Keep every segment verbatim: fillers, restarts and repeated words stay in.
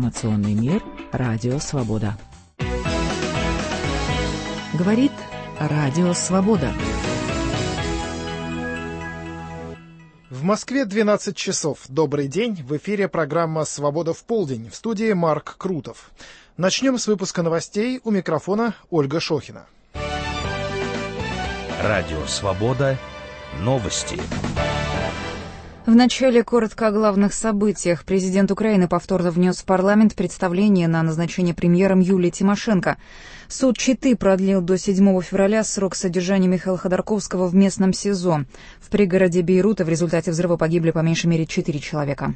Информационный мир. Радио Свобода. Говорит Радио Свобода. В Москве двенадцать часов. Добрый день. В эфире программа «Свобода в полдень». В студии Марк Крутов. Начнем с выпуска новостей. У микрофона Ольга Шохина. Радио Свобода. Новости. Вначале коротко о главных событиях. Президент Украины повторно внес в парламент представление на назначение премьером Юлии Тимошенко. Суд Читы продлил до седьмого февраля срок содержания Михаила Ходорковского в местном СИЗО. В пригороде Бейрута в результате взрыва погибли по меньшей мере четыре человека.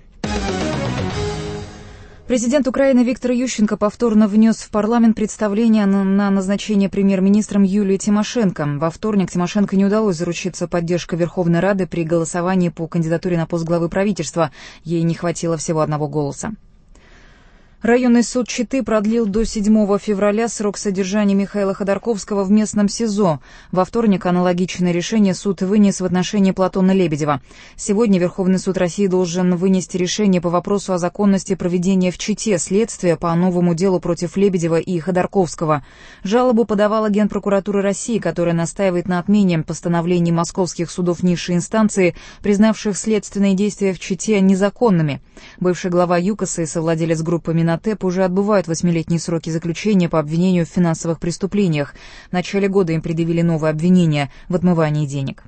Президент Украины Виктор Ющенко повторно внес в парламент представление на назначение премьер-министром Юлии Тимошенко. Во вторник Тимошенко не удалось заручиться поддержкой Верховной Рады при голосовании по кандидатуре на пост главы правительства. Ей не хватило всего одного голоса. Районный суд Читы продлил до седьмого февраля срок содержания Михаила Ходорковского в местном СИЗО. Во вторник аналогичное решение суд вынес в отношении Платона Лебедева. Сегодня Верховный суд России должен вынести решение по вопросу о законности проведения в Чите следствия по новому делу против Лебедева и Ходорковского. Жалобу подавала Генпрокуратура России, которая настаивает на отмене постановлений московских судов низшей инстанции, признавших следственные действия в Чите незаконными. Бывший глава ЮКОСа и совладелец группы Минотеп уже отбывают восьмилетние сроки заключения по обвинению в финансовых преступлениях. В начале года им предъявили новые обвинения в отмывании денег.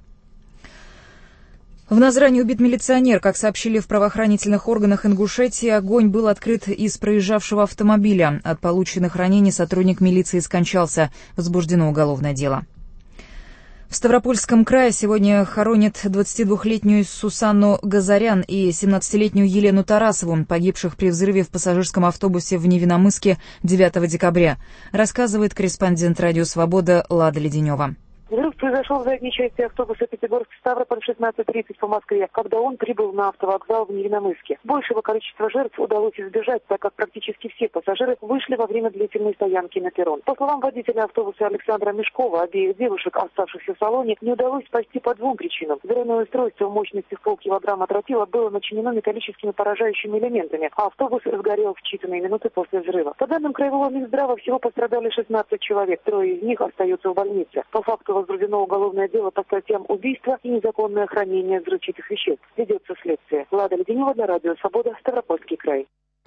В Назране убит милиционер. Как сообщили в правоохранительных органах Ингушетии, огонь был открыт из проезжавшего автомобиля. От полученных ранений сотрудник милиции скончался. Возбуждено уголовное дело. В Ставропольском крае сегодня хоронят двадцатидвухлетнюю Сусанну Газарян и семнадцатилетнюю Елену Тарасову, погибших при взрыве в пассажирском автобусе в Невиномысске девятого декабря, рассказывает корреспондент «Радио Свобода» Лада Леденева. Взрыв произошел в задней части автобуса Пятигорск-Ставрополь шестнадцать тридцать по Москве, когда он прибыл на автовокзал в Невиномысске. Большего количества жертв удалось избежать, так как практически все пассажиры вышли во время длительной стоянки на перрон. По словам водителя автобуса Александра Мешкова, обеих девушек, оставшихся в салоне, не удалось спасти по двум причинам. Взрывное устройство мощностью в полкилограмма тротила было начинено металлическими поражающими элементами, а автобус сгорел в считанные минуты после взрыва. По данным Краевого Минздрава, всего пострадали шестнадцать человек, трое из них остаются в больнице. По факту возбуждено уголовное дело по статьям убийства и незаконное хранение взрывчатых веществ. Ведется следствие. Лада Леденева для Радио Свобода, Ставропольский край.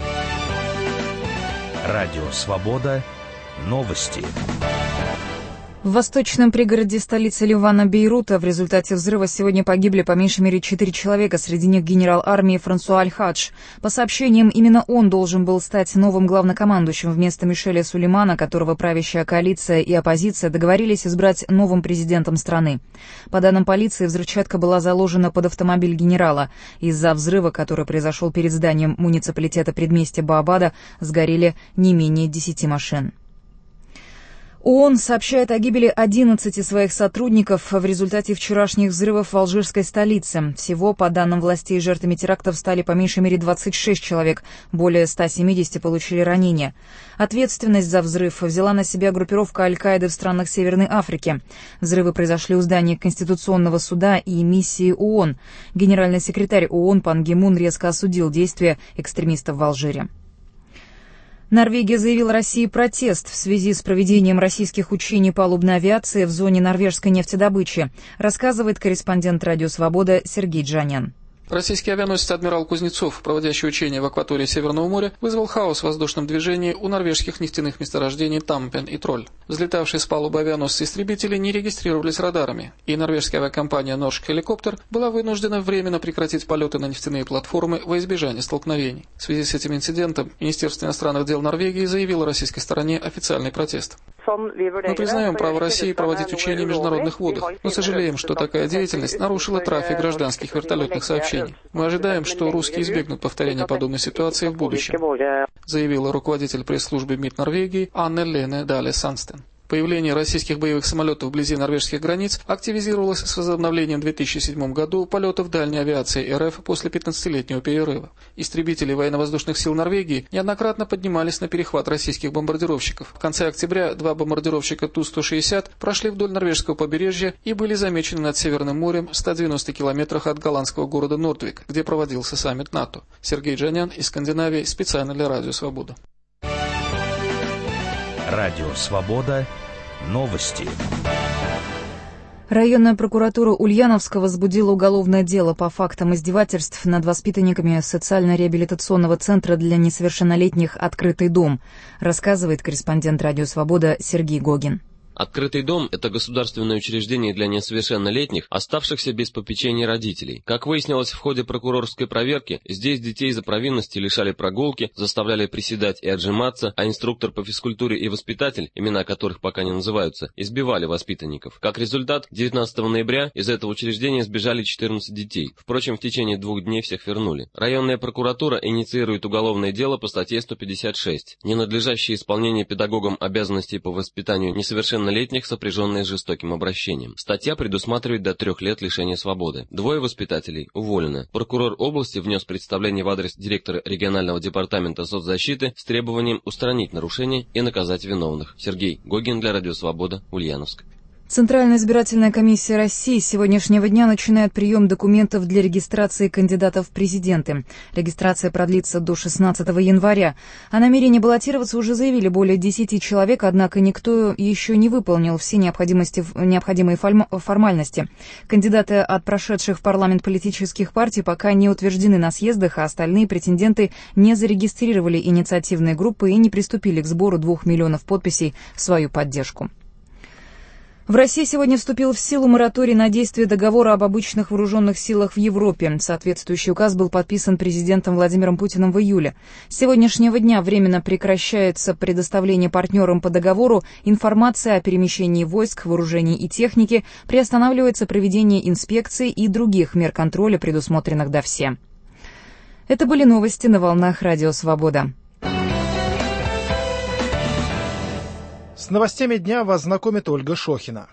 Радио Свобода. Новости. В восточном пригороде столицы Ливана Бейрута в результате взрыва сегодня погибли по меньшей мере четыре человека, среди них генерал армии Франсуа Аль-Хадж. По сообщениям, именно он должен был стать новым главнокомандующим вместо Мишеля Сулеймана, которого правящая коалиция и оппозиция договорились избрать новым президентом страны. По данным полиции, взрывчатка была заложена под автомобиль генерала. Из-за взрыва, который произошел перед зданием муниципалитета предместья Баабада, сгорели не менее десяти машин. ООН сообщает о гибели одиннадцати своих сотрудников в результате вчерашних взрывов в алжирской столице. Всего, по данным властей, жертвами терактов стали по меньшей мере двадцать шесть человек, более ста семидесяти получили ранения. Ответственность за взрыв взяла на себя группировка Аль-Каиды в странах Северной Африки. Взрывы произошли у здания Конституционного суда и миссии ООН. Генеральный секретарь ООН Пан Ги Мун резко осудил действия экстремистов в Алжире. Норвегия заявила России протест в связи с проведением российских учений палубной авиации в зоне норвежской нефтедобычи, рассказывает корреспондент «Радио Свобода» Сергей Джанян. Российский авианосец «Адмирал Кузнецов», проводящий учения в акватории Северного моря, вызвал хаос в воздушном движении у норвежских нефтяных месторождений Тампен и Тролль. Взлетавшие с палубы авианосцы-истребители не регистрировались радарами, и норвежская авиакомпания «Норsk Helicopter» была вынуждена временно прекратить полеты на нефтяные платформы во избежание столкновений. В связи с этим инцидентом Министерство иностранных дел Норвегии заявило российской стороне официальный протест. Мы признаем право России проводить учения в международных водах, но сожалеем, что такая деятельность нарушила трафик гражданских вертолетных сообщений. Мы ожидаем, что русские избегнут повторения подобной ситуации в будущем, заявила руководитель пресс-службы МИД Норвегии Анне Лене Дале Санстен. По Появление российских боевых самолетов вблизи норвежских границ активизировалось с возобновлением в две тысячи седьмом году полетов дальней авиации РФ после пятнадцатилетнего перерыва. Истребители военно-воздушных сил Норвегии неоднократно поднимались на перехват российских бомбардировщиков. В конце октября два бомбардировщика Ту сто шестьдесят прошли вдоль норвежского побережья и были замечены над Северным морем в ста девяноста километрах от голландского города Нордвик, где проводился саммит НАТО. Сергей Джанян из Скандинавии специально для Радио Свобода. Радио Свобода. Новости. Районная прокуратура Ульяновска возбудила уголовное дело по фактам издевательств над воспитанниками социально-реабилитационного центра для несовершеннолетних «Открытый дом», рассказывает корреспондент Радио Свобода Сергей Гогин. «Открытый дом» — это государственное учреждение для несовершеннолетних, оставшихся без попечения родителей. Как выяснилось в ходе прокурорской проверки, здесь детей за провинности лишали прогулки, заставляли приседать и отжиматься, а инструктор по физкультуре и воспитатель, имена которых пока не называются, избивали воспитанников. Как результат, девятнадцатого ноября из этого учреждения сбежали четырнадцать детей. Впрочем, в течение двух дней всех вернули. Районная прокуратура инициирует уголовное дело по статье сто пятьдесят шесть. Ненадлежащее исполнение педагогам обязанностей по воспитанию несовершеннолетних летних, сопряженные с жестоким обращением. Статья предусматривает до трех лет лишения свободы. Двое воспитателей уволены. Прокурор области внес представление в адрес директора регионального департамента соцзащиты с требованием устранить нарушения и наказать виновных. Сергей Гогин для Радио Свобода, Ульяновск. Центральная избирательная комиссия России с сегодняшнего дня начинает прием документов для регистрации кандидатов в президенты. Регистрация продлится до шестнадцатого января. О намерении баллотироваться уже заявили более десяти человек, однако никто еще не выполнил все необходимые формальности. Кандидаты от прошедших в парламент политических партий пока не утверждены на съездах, а остальные претенденты не зарегистрировали инициативные группы и не приступили к сбору двух миллионов подписей в свою поддержку. В России сегодня вступил в силу мораторий на действие договора об обычных вооруженных силах в Европе. Соответствующий указ был подписан президентом Владимиром Путиным в июле. С сегодняшнего дня временно прекращается предоставление партнерам по договору информации о перемещении войск, вооружений и техники, приостанавливается проведение инспекций и других мер контроля, предусмотренных до все. Это были новости на волнах Радио Свобода. С новостями дня вас знакомит Ольга Шохина.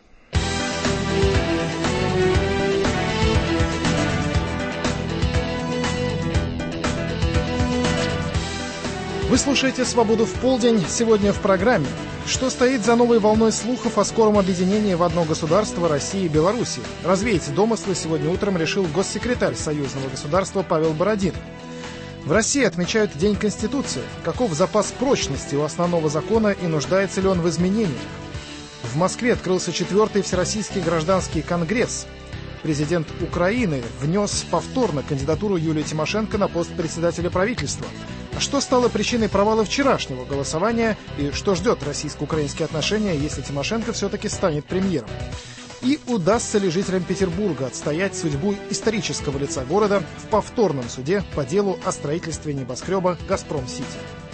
Вы слушаете «Свободу в полдень». Сегодня в программе. Что стоит за новой волной слухов о скором объединении в одно государство России и Беларуси? Развеять домыслы сегодня утром решил госсекретарь союзного государства Павел Бородин. В России отмечают День Конституции. Каков запас прочности у основного закона и нуждается ли он в изменениях? В Москве открылся четвертый Всероссийский гражданский конгресс. Президент Украины внес повторно кандидатуру Юлии Тимошенко на пост председателя правительства. А что стало причиной провала вчерашнего голосования и что ждет российско-украинские отношения, если Тимошенко все-таки станет премьером? И удастся ли жителям Петербурга отстоять судьбу исторического лица города в повторном суде по делу о строительстве небоскреба «Газпром-Сити».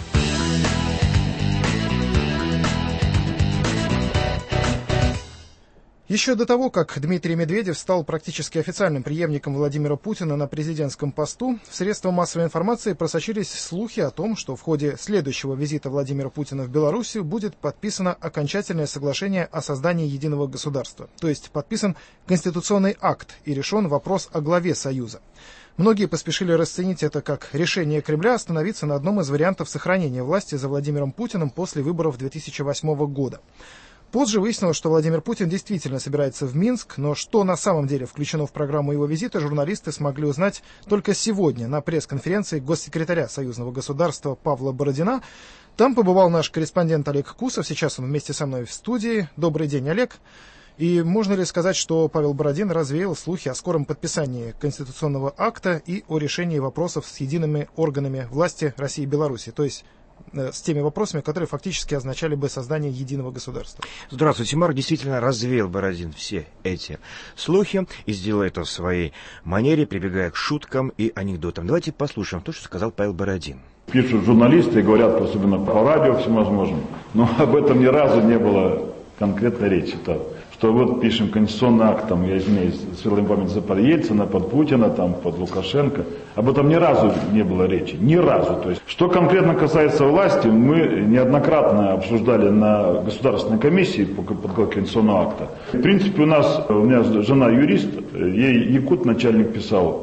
Еще до того, как Дмитрий Медведев стал практически официальным преемником Владимира Путина на президентском посту, в средства массовой информации просочились слухи о том, что в ходе следующего визита Владимира Путина в Белоруссию будет подписано окончательное соглашение о создании единого государства, то есть подписан конституционный акт и решен вопрос о главе Союза. Многие поспешили расценить это как решение Кремля остановиться на одном из вариантов сохранения власти за Владимиром Путиным после выборов две тысячи восьмого года. Позже выяснилось, что Владимир Путин действительно собирается в Минск, но что на самом деле включено в программу его визита, журналисты смогли узнать только сегодня на пресс-конференции госсекретаря союзного государства Павла Бородина. Там побывал наш корреспондент Олег Кусов, сейчас он вместе со мной в студии. Добрый день, Олег. И можно ли сказать, что Павел Бородин развеял слухи о скором подписании конституционного акта и о решении вопросов с едиными органами власти России и Беларуси, то есть с теми вопросами, которые фактически означали бы создание единого государства? Здравствуйте, Марк. Действительно развеял Бородин все эти слухи и сделал это в своей манере, прибегая к шуткам и анекдотам. Давайте послушаем то, что сказал Павел Бородин. Пишут журналисты и говорят, особенно по радио всевозможным, но об этом ни разу не было конкретной речи. То, что вот пишем конституционный акт, там, я извиняюсь, светлая память за под Ельцина, под Путина, там, под Лукашенко. Об этом ни разу не было речи, ни разу. То есть, что конкретно касается власти, мы неоднократно обсуждали на государственной комиссии по подготовке конституционного акта. В принципе, у нас, у меня жена юрист, ей якут начальник писал,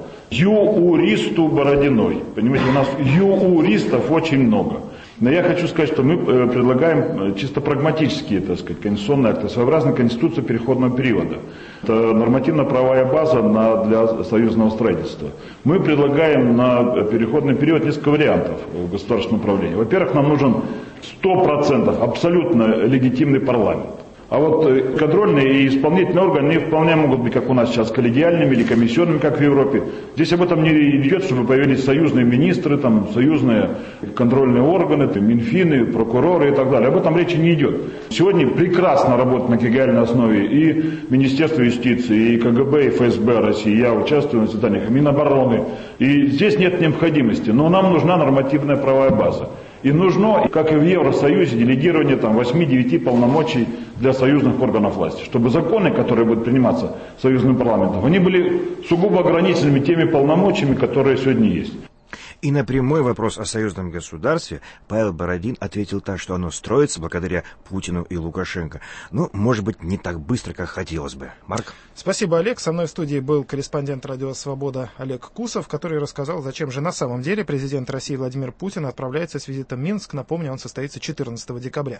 юристу Бородиной. Понимаете, у нас юристов очень много. Но я хочу сказать, что мы предлагаем чисто прагматические, так сказать, конституционные акты, своеобразная конституция переходного периода. Это нормативно-правовая база на, для союзного строительства. Мы предлагаем на переходный период несколько вариантов государственного управления. Во-первых, нам нужен сто процентов абсолютно легитимный парламент. А вот контрольные и исполнительные органы не вполне могут быть, как у нас сейчас, коллегиальными или комиссионными, как в Европе. Здесь об этом не идет, чтобы появились союзные министры, там, союзные контрольные органы, там, Минфины, прокуроры и так далее. Об этом речи не идет. Сегодня прекрасно работает на коллегиальной основе и Министерство юстиции, и КГБ, и ФСБ России. Я участвую на заседаниях Минобороны. И здесь нет необходимости. Но нам нужна нормативная правовая база. И нужно, как и в Евросоюзе, делегирование там восьми-девяти полномочий для союзных органов власти, чтобы законы, которые будут приниматься союзным парламентом, они были сугубо ограниченными теми полномочиями, которые сегодня есть. И на прямой вопрос о союзном государстве Павел Бородин ответил так, что оно строится благодаря Путину и Лукашенко. Ну, может быть, не так быстро, как хотелось бы. Марк? Спасибо, Олег. Со мной в студии был корреспондент «Радио Свобода» Олег Кусов, который рассказал, зачем же на самом деле президент России Владимир Путин отправляется с визитом в Минск. Напомню, он состоится четырнадцатого декабря.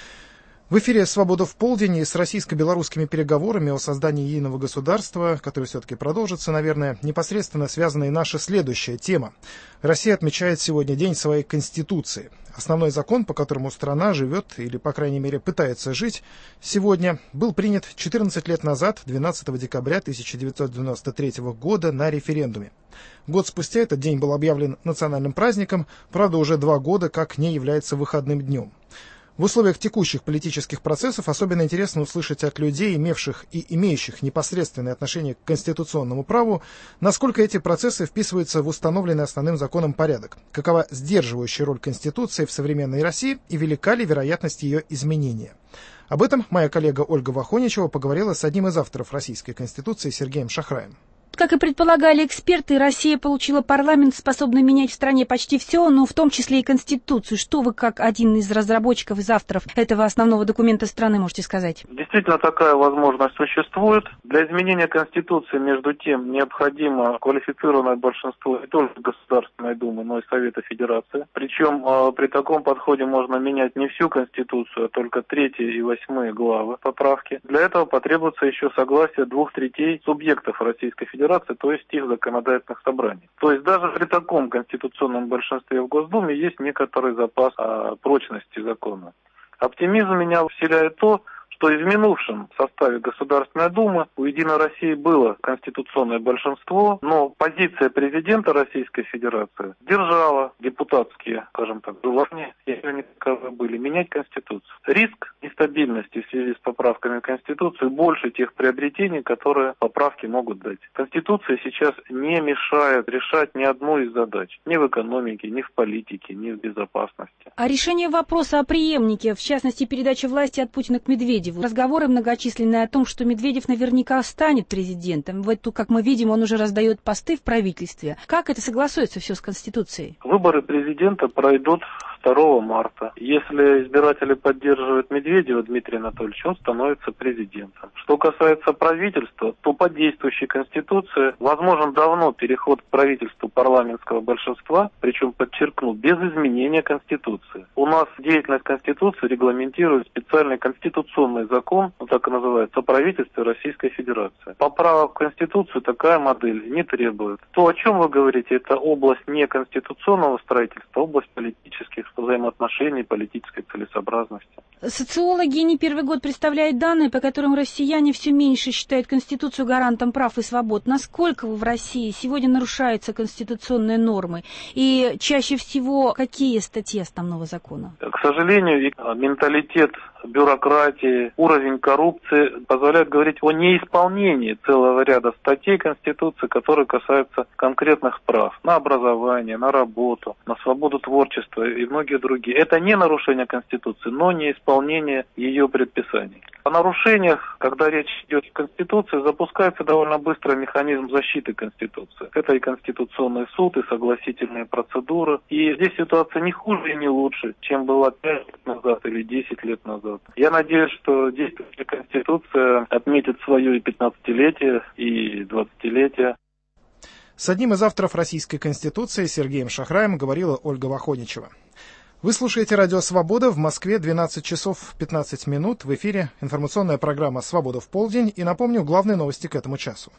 В эфире «Свобода в полдень» и с российско-белорусскими переговорами о создании единого государства, которые все-таки продолжатся, наверное, непосредственно связана и наша следующая тема. Россия отмечает сегодня День своей Конституции. Основной закон, по которому страна живет, или, по крайней мере, пытается жить сегодня, был принят четырнадцать лет назад, двенадцатого декабря тысяча девятьсот девяносто третьего года, на референдуме. Год спустя этот день был объявлен национальным праздником, правда, уже два года как не является выходным днем. В условиях текущих политических процессов особенно интересно услышать от людей, имевших и имеющих непосредственное отношение к конституционному праву, насколько эти процессы вписываются в установленный основным законом порядок, какова сдерживающая роль Конституции в современной России и велика ли вероятность ее изменения. Об этом моя коллега Ольга Вахоничева поговорила с одним из авторов Российской Конституции Сергеем Шахраем. Как и предполагали эксперты, Россия получила парламент, способный менять в стране почти все, но в том числе и Конституцию. Что вы, как один из разработчиков, из авторов этого основного документа страны, можете сказать? Действительно, такая возможность существует. Для изменения Конституции, между тем, необходимо квалифицированное большинство не только Государственной Думы, но и Совета Федерации. Причем э, при таком подходе можно менять не всю Конституцию, а только третьи и восьмые главы поправки. Для этого потребуется еще согласие двух третей субъектов Российской Федерации, то есть их законодательных собраний. То есть даже при таком конституционном большинстве в Госдуме есть некоторый запас а, прочности закона. Оптимизм меня вселяет то, что и в минувшем составе Государственной Думы у «Единой России» было конституционное большинство, но позиция президента Российской Федерации держала депутатские, скажем так, желания, если они таковы были, менять Конституцию. Риск нестабильности в связи с поправками Конституции больше тех приобретений, которые поправки могут дать. Конституция сейчас не мешает решать ни одну из задач, ни в экономике, ни в политике, ни в безопасности. А решение вопроса о преемнике, в частности, передача власти от Путина к Медведеву, разговоры многочисленные о том, что Медведев наверняка станет президентом. В эту, как мы видим, он уже раздает посты в правительстве. Как это согласуется все с Конституцией? Выборы президента пройдут второго марта. Если избиратели поддерживают Медведева Дмитрия Анатольевича, он становится президентом. Что касается правительства, то по действующей Конституции возможен давно переход к правительству парламентского большинства, причем, подчеркну, без изменения Конституции. У нас деятельность Конституции регламентирует специальный конституционный закон, он так и называется, о правительстве Российской Федерации. Поправок в Конституцию такая модель не требует. То, о чем вы говорите, это область не конституционного строительства, а область политических взаимоотношений, политической целесообразности. Социологи не первый год представляют данные, по которым россияне все меньше считают Конституцию гарантом прав и свобод. Насколько в России сегодня нарушаются конституционные нормы? И чаще всего какие статьи основного закона? К сожалению, менталитет бюрократии, уровень коррупции позволяет говорить о неисполнении целого ряда статей Конституции, которые касаются конкретных прав на образование, на работу, на свободу творчества и многие многие другие. Это не нарушение Конституции, но не исполнение ее предписаний. О нарушениях, когда речь идет о Конституции, запускается довольно быстро механизм защиты Конституции. Это и Конституционный суд, и согласительные процедуры. И здесь ситуация не хуже и не лучше, чем была пять лет назад или десять лет назад. Я надеюсь, что действующая Конституция отметит свое и пятнадцатилетие, и двадцатилетие. С одним из авторов Российской Конституции Сергеем Шахраем говорила Ольга Вахоничева. Вы слушаете радио «Свобода», в Москве двенадцать часов пятнадцать минут. В эфире информационная программа «Свобода в полдень». И напомню, главные новости к этому часу.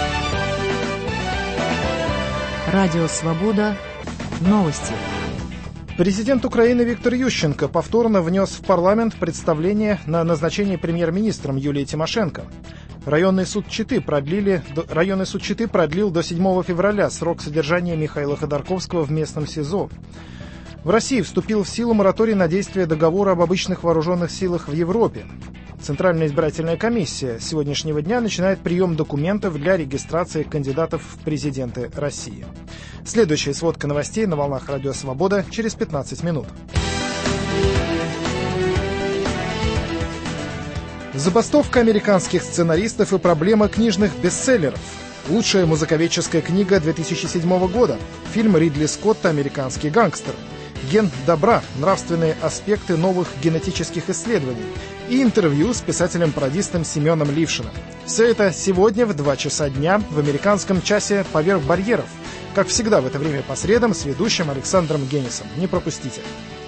Радио «Свобода». Новости. Президент Украины Виктор Ющенко повторно внес в парламент представление на назначение премьер-министром Юлии Тимошенко. Районный суд Читы продлили, районный суд Читы продлил до седьмого февраля срок содержания Михаила Ходорковского в местном СИЗО. В России вступил в силу мораторий на действие договора об обычных вооруженных силах в Европе. Центральная избирательная комиссия с сегодняшнего дня начинает прием документов для регистрации кандидатов в президенты России. Следующая сводка новостей на волнах Радио Свобода через пятнадцать минут. Забастовка американских сценаристов и проблема книжных бестселлеров. Лучшая музыковедческая книга две тысячи седьмого года. Фильм Ридли Скотта «Американский гангстер». Ген добра. Нравственные аспекты новых генетических исследований. И интервью с писателем-пародистом Семеном Лившиным. Все это сегодня в два часа дня в американском часе «Поверх барьеров». Как всегда в это время по средам с ведущим Александром Генисом. Не пропустите.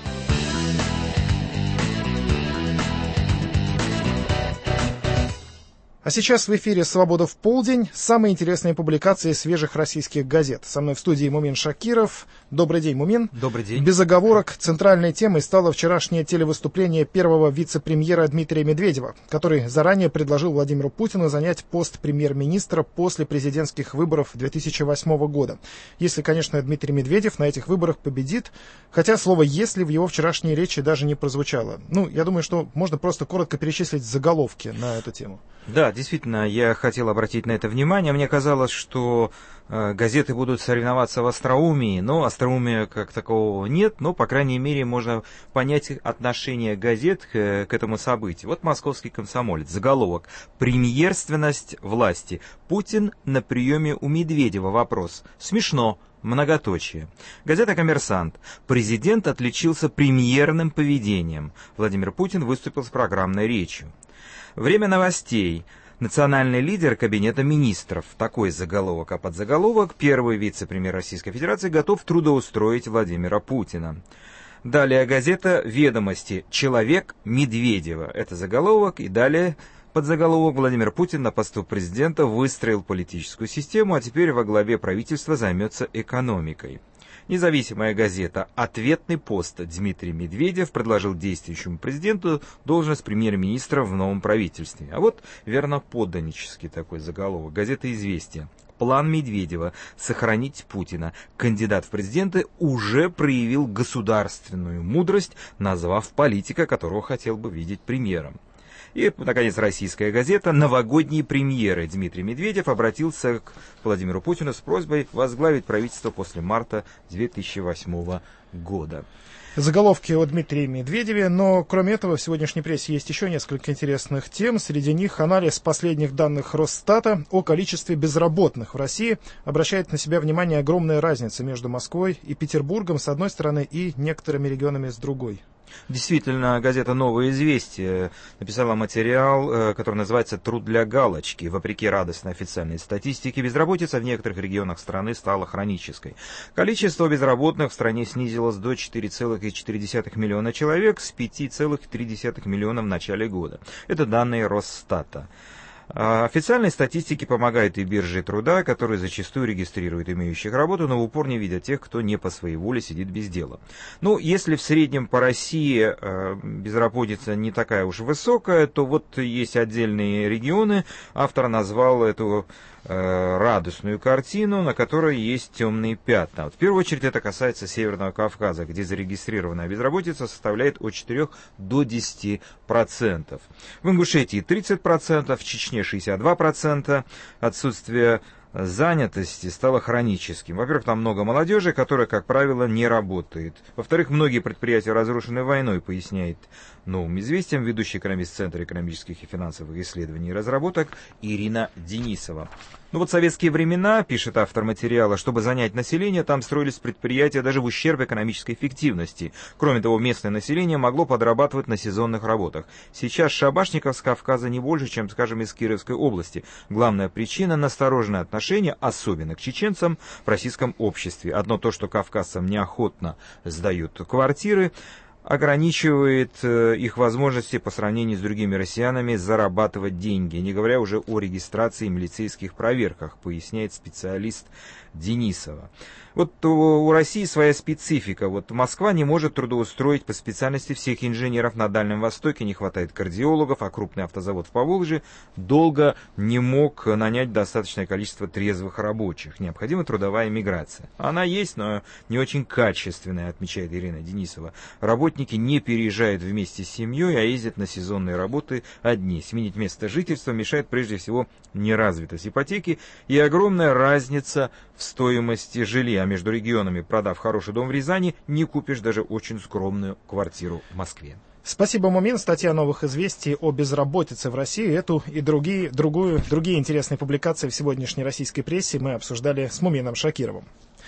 А сейчас в эфире «Свобода в полдень». Самые интересные публикации свежих российских газет. Со мной в студии Мумин Шакиров. Добрый день, Мумин. Добрый день. Без оговорок, центральной темой стало вчерашнее телевыступление первого вице-премьера Дмитрия Медведева, который заранее предложил Владимиру Путину занять пост премьер-министра после президентских выборов две тысячи восьмого года. Если, конечно, Дмитрий Медведев на этих выборах победит, хотя слово «если» в его вчерашней речи даже не прозвучало. Ну, я думаю, что можно просто коротко перечислить заголовки на эту тему. Да, действительно, я хотел обратить на это внимание. Мне казалось, что э, газеты будут соревноваться в остроумии, но остроумия как такового нет, но, по крайней мере, можно понять отношение газет к, к этому событию. Вот «Московский комсомолец», заголовок «Премьерственность власти. Путин на приеме у Медведева. Вопрос. Смешно. Многоточие». Газета «Коммерсант». Президент отличился премьерным поведением. Владимир Путин выступил с программной речью. Время новостей. Национальный лидер Кабинета министров. Такой заголовок. А подзаголовок: первый вице-премьер Российской Федерации готов трудоустроить Владимира Путина. Далее газета «Ведомости». Человек Медведева. Это заголовок. И далее подзаголовок: Владимир Путин на посту президента выстроил политическую систему, а теперь во главе правительства займется экономикой. Независимая газета «Ответный пост». Дмитрий Медведев предложил действующему президенту должность премьер-министра в новом правительстве. А вот верноподданнический такой заголовок. Газета «Известия». План Медведева сохранить Путина. Кандидат в президенты уже проявил государственную мудрость, назвав политика, которого хотел бы видеть премьером. И, наконец, российская газета «Новогодние премьеры». Дмитрий Медведев обратился к Владимиру Путину с просьбой возглавить правительство после марта две тысячи восьмого года. Заголовки о Дмитрии Медведеве, но кроме этого в сегодняшней прессе есть еще несколько интересных тем. Среди них анализ последних данных Росстата о количестве безработных в России. Обращает на себя внимание огромная разница между Москвой и Петербургом с одной стороны и некоторыми регионами с другой. Действительно, газета «Новое известие» написала материал, который называется «Труд для галочки». Вопреки радостной официальной статистике, безработица в некоторых регионах страны стала хронической. Количество безработных в стране снизилось до четыре целых четыре десятых миллиона человек с пяти целых три десятых миллиона в начале года. Это данные Росстата. Официальной статистике помогают и биржи труда, которые зачастую регистрируют имеющих работу, но в упор не видят тех, кто не по своей воле сидит без дела. Ну, если в среднем по России э, безработица не такая уж высокая, то вот есть отдельные регионы. Автор назвал эту э, радостную картину, на которой есть темные пятна. Вот в первую очередь это касается Северного Кавказа, где зарегистрированная безработица составляет от четырёх до десяти процентов. В Ингушетии тридцать процентов, в Чечне шестьдесят два процента, отсутствие занятости стало хроническим. Во-первых, там много молодежи, которая, как правило, не работает. Во-вторых, многие предприятия разрушены войной, поясняет «Новым известиям» ведущий экономист Центра экономических и финансовых исследований и разработок Ирина Денисова. Ну вот в советские времена, пишет автор материала, чтобы занять население, там строились предприятия даже в ущерб экономической эффективности. Кроме того, местное население могло подрабатывать на сезонных работах. Сейчас шабашников с Кавказа не больше, чем, скажем, из Кировской области. Главная причина – настороженное отношение, особенно к чеченцам, в российском обществе. Одно то, что кавказцам неохотно сдают квартиры, ограничивает э, их возможности по сравнению с другими россиянами зарабатывать деньги, не говоря уже о регистрации и милицейских проверках, поясняет специалист Денисова. Вот у, у России своя специфика. Вот Москва не может трудоустроить по специальности всех инженеров на Дальнем Востоке, не хватает кардиологов, а крупный автозавод в Поволжье долго не мог нанять достаточное количество трезвых рабочих. Необходима трудовая миграция. Она есть, но не очень качественная, отмечает Ирина Денисова. Работники не переезжают вместе с семьей, а ездят на сезонные работы одни. Сменить место жительства мешает прежде всего неразвитость ипотеки и огромная разница в стоимости жилья. Между регионами, продав хороший дом в Рязани, не купишь даже очень скромную квартиру в Москве. Спасибо, Мумин. Статья «Новых известий» о безработице в России. Эту и другие, другую, другие интересные публикации в сегодняшней российской прессе мы обсуждали с Мумином Шакировым.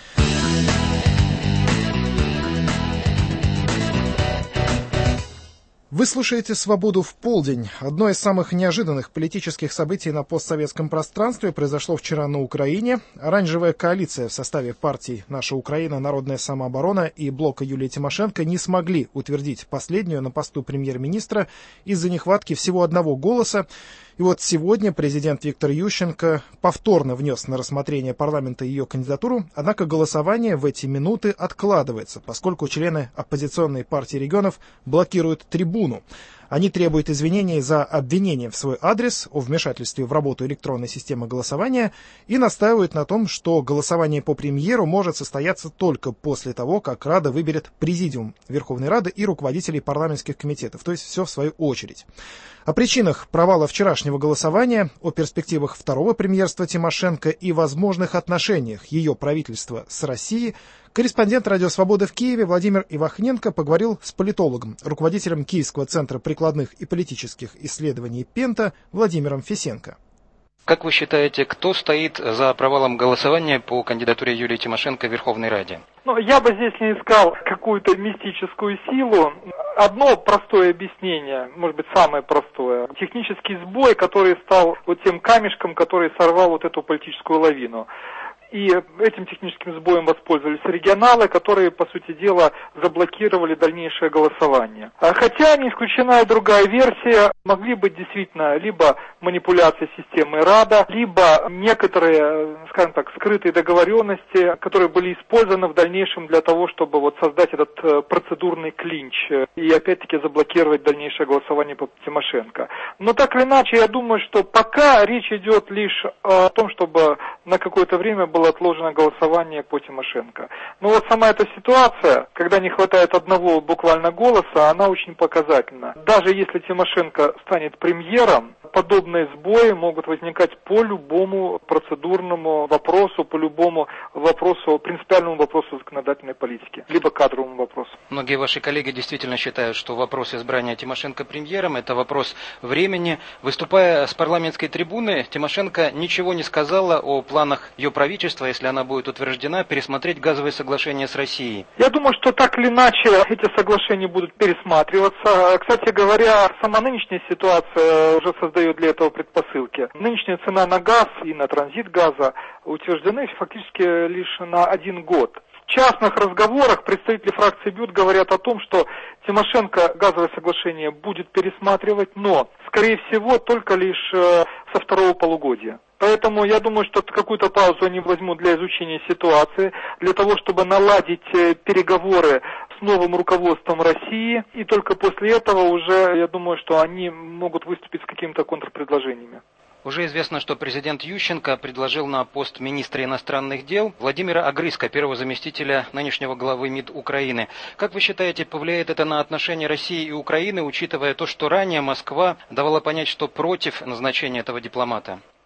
Вы слушаете «Свободу в полдень». Одно из самых неожиданных политических событий на постсоветском пространстве произошло вчера на Украине. Оранжевая коалиция в составе партий «Наша Украина», «Народная самооборона» и блока Юлии Тимошенко не смогли утвердить последнюю на посту премьер-министра из-за нехватки всего одного голоса. И вот сегодня президент Виктор Ющенко повторно внес на рассмотрение парламента ее кандидатуру, однако голосование в эти минуты откладывается, поскольку члены оппозиционной партии регионов блокируют трибуну. Они требуют извинений за обвинение в свой адрес о вмешательстве в работу электронной системы голосования и настаивают на том, что голосование по премьеру может состояться только после того, как Рада выберет президиум Верховной Рады и руководителей парламентских комитетов, то есть все в свою очередь. О причинах провала вчерашнего голосования, о перспективах второго премьерства Тимошенко и возможных отношениях ее правительства с Россией корреспондент «Радио Свобода» в Киеве Владимир Ивахненко поговорил с политологом, руководителем Киевского центра прикладных и политических исследований «Пента» Владимиром Фесенко. Как вы считаете, кто стоит за провалом голосования по кандидатуре Юлии Тимошенко в Верховной Раде? Ну, я бы здесь не искал какую-то мистическую силу. Одно простое объяснение, может быть, самое простое. Технический сбой, который стал вот тем камешком, который сорвал вот эту политическую лавину. И этим техническим сбоем воспользовались регионалы, которые, по сути дела, заблокировали дальнейшее голосование. Хотя не исключена и другая версия, могли быть действительно либо манипуляции системы Рада, либо некоторые, скажем так, скрытые договоренности, которые были использованы в дальнейшем для того, чтобы вот создать этот процедурный клинч и опять-таки заблокировать дальнейшее голосование по Тимошенко. Но так или иначе, я думаю, что пока речь идет лишь о том, чтобы на какое-то время было отложено голосование по Тимошенко. Но вот сама эта ситуация, когда не хватает одного буквально голоса, она очень показательна. Даже если Тимошенко станет премьером, подобные сбои могут возникать по любому процедурному вопросу, по любому вопросу, принципиальному вопросу законодательной политики, либо кадровому вопросу. Многие ваши коллеги действительно считают, что вопрос избрания Тимошенко премьером – это вопрос времени. Выступая с парламентской трибуны, Тимошенко ничего не сказала о планах ее правительства, если она будет утверждена, пересмотреть газовые соглашения с Россией. Я думаю, что так или иначе эти соглашения будут пересматриваться. Кстати говоря, сама нынешняя ситуация уже создает для этого предпосылки. Нынешняя цена на газ и на транзит газа утверждены фактически лишь на один год. В частных разговорах представители фракции БЮТ говорят о том, что Тимошенко газовое соглашение будет пересматривать, но, скорее всего, только лишь со второго полугодия. Поэтому я думаю, что какую-то паузу они возьмут для изучения ситуации, для того, чтобы наладить переговоры с новым руководством России. И только после этого уже, я думаю, что они могут выступить с какими-то контрпредложениями. Уже известно, что президент Ющенко предложил на пост министра иностранных дел Владимира Огрызка, первого заместителя нынешнего главы МИД Украины. Как вы считаете, повлияет это на отношения России и Украины, учитывая то, что ранее Москва давала понять, что против назначения этого дипломата?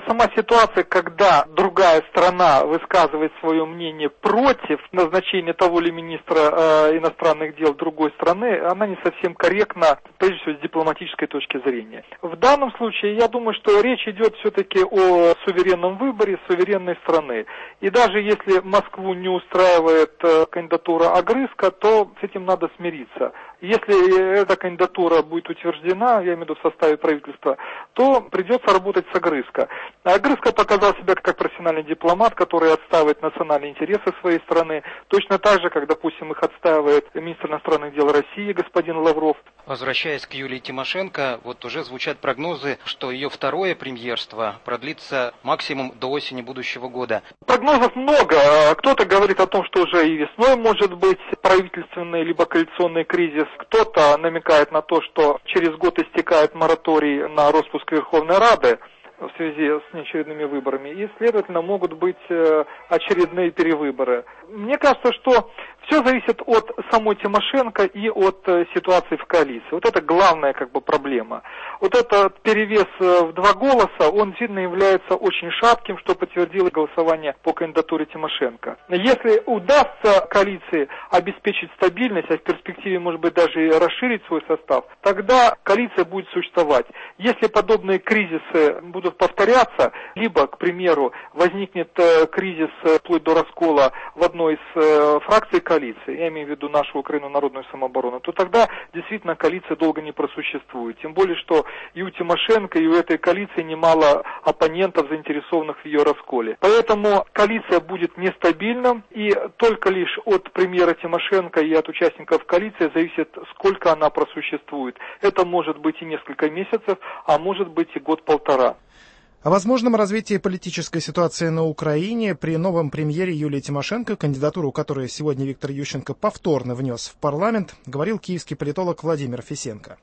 сама ситуация, когда другая страна высказывает свое мнение против назначения того или министра э, иностранных дел другой страны, она не совсем корректна, прежде всего, с дипломатической точки зрения. В данном случае, я думаю, что речь идет все-таки о суверенном выборе суверенной страны. И даже если Москву не устраивает э, кандидатура Огрызка, то с этим надо смириться. Если эта кандидатура будет утверждена, я имею в виду в составе правительства, то придется работать с Огрызко. Огрызко показал себя как профессиональный дипломат, который отстаивает национальные интересы своей страны, точно так же, как, допустим, их отстаивает министр иностранных дел России господин Лавров. Возвращаясь к Юлии Тимошенко, вот уже звучат прогнозы, что ее второе премьерство продлится максимум до осени будущего года. Прогнозов много. Кто-то говорит о том, что уже и весной может быть правительственный либо коалиционный кризис. Кто-то намекает на то, что через год истекает мораторий на распуск Верховной Рады в связи с неочередными выборами, и, следовательно, могут быть очередные перевыборы. Мне кажется, что все зависит от самой Тимошенко и от ситуации в коалиции. Вот это главная как бы проблема. Вот этот перевес в два голоса, он действительно является очень шатким, что подтвердило голосование по кандидатуре Тимошенко. Если удастся коалиции обеспечить стабильность, а в перспективе, может быть, даже и расширить свой состав, тогда коалиция будет существовать. Если подобные кризисы будут повторяться, либо, к примеру, возникнет кризис вплоть до раскола в одной из фракций коалиции, я имею в виду нашу Украину народную самооборону, то тогда действительно коалиция долго не просуществует. Тем более, что и у Тимошенко, и у этой коалиции немало оппонентов, заинтересованных в ее расколе. Поэтому коалиция будет нестабильна, и только лишь от премьера Тимошенко и от участников коалиции зависит, сколько она просуществует. Это может быть и несколько месяцев, а может быть и год-полтора. О возможном развитии политической ситуации на Украине при новом премьере Юлии Тимошенко, кандидатуру которой сегодня Виктор Ющенко повторно внес в парламент, говорил киевский политолог Владимир Фисенко.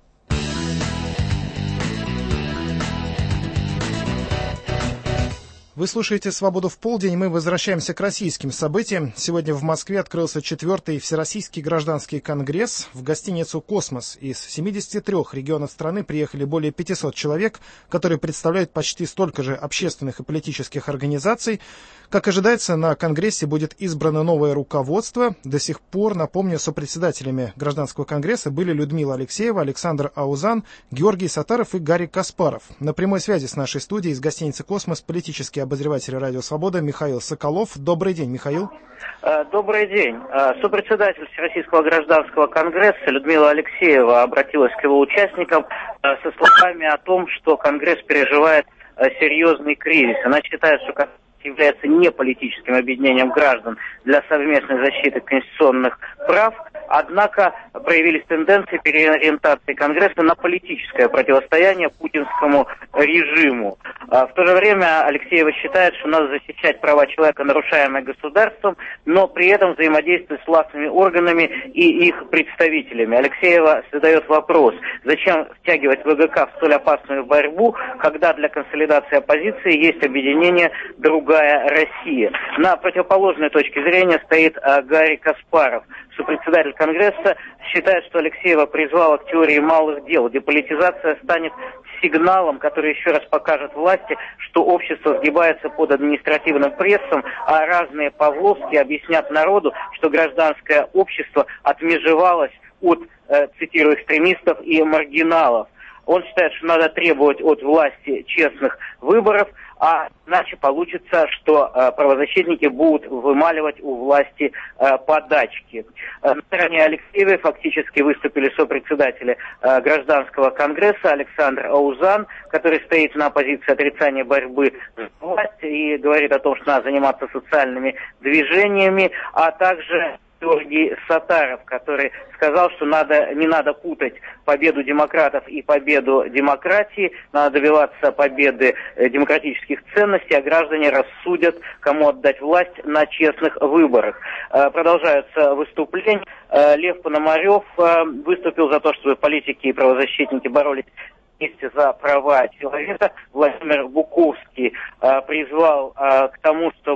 Вы слушаете «Свободу в полдень», мы возвращаемся к российским событиям. Сегодня в Москве открылся четвертый Всероссийский гражданский конгресс. В гостиницу «Космос» из семидесяти трёх регионов страны приехали более пятисот человек, которые представляют почти столько же общественных и политических организаций. Как ожидается, на конгрессе будет избрано новое руководство. До сих пор, напомню, сопредседателями гражданского конгресса были Людмила Алексеева, Александр Аузан, Георгий Саттаров и Гарри Каспаров. На прямой связи с нашей студией из гостиницы «Космос» политический обозреватель «Радио Свобода» Михаил Соколов. Добрый день, Михаил. Добрый день. Сопредседатель Всероссийского гражданского конгресса Людмила Алексеева обратилась к его участникам со словами о том, что конгресс переживает серьезный кризис. Она считает, что конгресс является не политическим объединением граждан для совместной защиты конституционных прав, однако проявились тенденции переориентации Конгресса на политическое противостояние путинскому режиму. В то же время Алексеева считает, что надо защищать права человека, нарушаемые государством, но при этом взаимодействовать с властными органами и их представителями. Алексеева задает вопрос, зачем втягивать ВГК в столь опасную борьбу, когда для консолидации оппозиции есть объединение «Другая Россия». На противоположной точке зрения стоит Гарри Каспаров. Сопредседатель Конгресса считает, что Алексеева призвала к теории малых дел. Деполитизация станет сигналом, который еще раз покажет власти, что общество сгибается под административным прессом, а разные Павловские объяснят народу, что гражданское общество отмежевалось от, э, цитирую, экстремистов и маргиналов. Он считает, что надо требовать от власти честных выборов, а иначе получится, что э, правозащитники будут вымаливать у власти э, подачки. Э, на стороне Алексеевой фактически выступили сопредседатели э, гражданского конгресса Александр Аузан, который стоит на позиции отрицания борьбы с властью и говорит о том, что надо заниматься социальными движениями, а также Георгий Саттаров, который сказал, что надо, не надо путать победу демократов и победу демократии, надо добиваться победы демократических ценностей, а граждане рассудят, кому отдать власть на честных выборах. Продолжаются выступления. Лев Пономарев выступил за то, чтобы политики и правозащитники боролись вместе за права человека. Владимир Буковский э, призвал э, к тому, чтобы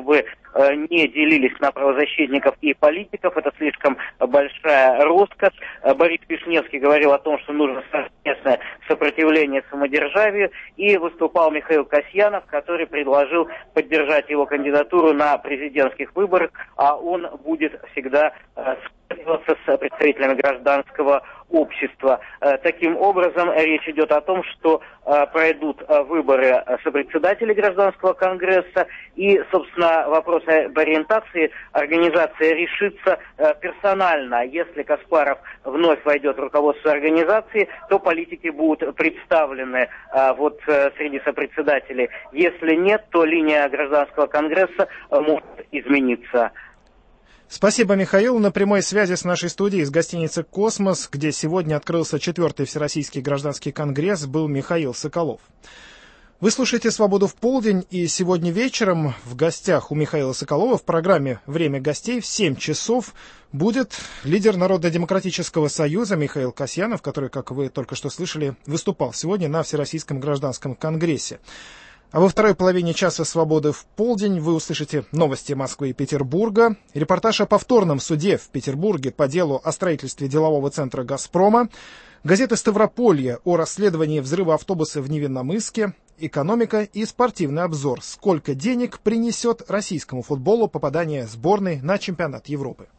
не делились на правозащитников и политиков. Это слишком большая роскошь. Борис Вишневский говорил о том, что нужно совместное сопротивление самодержавию. И выступал Михаил Касьянов, который предложил поддержать его кандидатуру на президентских выборах, а он будет всегда связываться с представителями гражданского общества. Таким образом, речь идет о том, что пройдут выборы сопредседателей гражданского конгресса, и, собственно, вопрос об ориентации организация решится персонально. Если Каспаров вновь войдет в руководство организации, то политики будут представлены вот среди сопредседателей. Если нет, то линия гражданского конгресса может измениться. Спасибо, Михаил. На прямой связи с нашей студией из гостиницы «Космос», где сегодня открылся четвертый Всероссийский гражданский конгресс, был Михаил Соколов. Вы слушаете «Свободу в полдень», и сегодня вечером в гостях у Михаила Соколова в программе «Время гостей» в семь часов будет лидер Народно-демократического союза Михаил Касьянов, который, как вы только что слышали, выступал сегодня на Всероссийском гражданском конгрессе. А во второй половине часа «Свободы в полдень» вы услышите новости Москвы и Петербурга, репортаж о повторном суде в Петербурге по делу о строительстве делового центра «Газпрома», газеты «Ставрополье» о расследовании взрыва автобуса в Невинномысске, экономика и спортивный обзор. Сколько денег принесет российскому футболу попадание сборной на чемпионат Европы?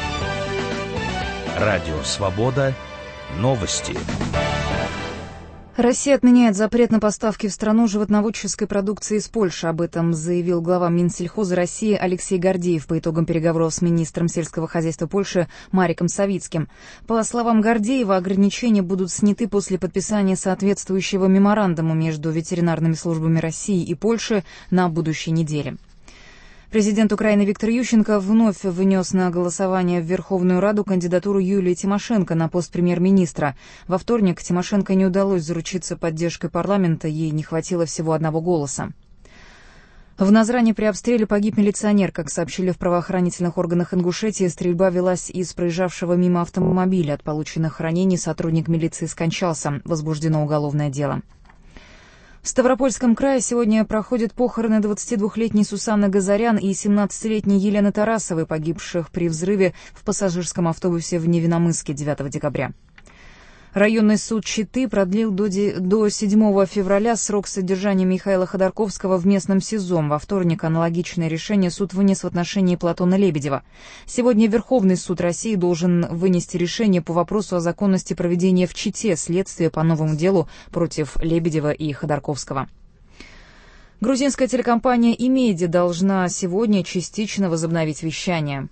Радио «Свобода». Новости. Россия отменяет запрет на поставки в страну животноводческой продукции из Польши. Об этом заявил глава Минсельхоза России Алексей Гордеев по итогам переговоров с министром сельского хозяйства Польши Мариком Савицким. По словам Гордеева, ограничения будут сняты после подписания соответствующего меморандума между ветеринарными службами России и Польши на будущей неделе. Президент Украины Виктор Ющенко вновь внес на голосование в Верховную Раду кандидатуру Юлии Тимошенко на пост премьер-министра. Во вторник Тимошенко не удалось заручиться поддержкой парламента, ей не хватило всего одного голоса. В Назране при обстреле погиб милиционер. Как сообщили в правоохранительных органах Ингушетии, стрельба велась из проезжавшего мимо автомобиля. От полученных ранений сотрудник милиции скончался. Возбуждено уголовное дело. В Ставропольском крае сегодня проходят похороны двадцатидвухлетней Сусанны Газарян и семнадцатилетней Елены Тарасовой, погибших при взрыве в пассажирском автобусе в Невинномысске девятого декабря. Районный суд Читы продлил до, до седьмого февраля срок содержания Михаила Ходорковского в местном СИЗО. Во вторник аналогичное решение суд вынес в отношении Платона Лебедева. Сегодня Верховный суд России должен вынести решение по вопросу о законности проведения в Чите следствия по новому делу против Лебедева и Ходорковского. Грузинская телекомпания «Имеди» должна сегодня частично возобновить вещание.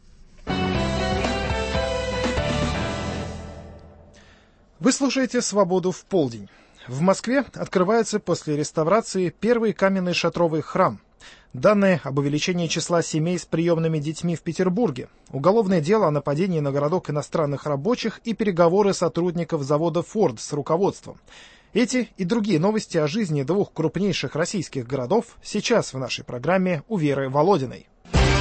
Вы слушаете «Свободу в полдень». В Москве открывается после реставрации первый каменный шатровый храм. Данные об увеличении числа семей с приемными детьми в Петербурге, уголовное дело о нападении на городок иностранных рабочих и переговоры сотрудников завода «Форд» с руководством. Эти и другие новости о жизни двух крупнейших российских городов сейчас в нашей программе у Веры Володиной.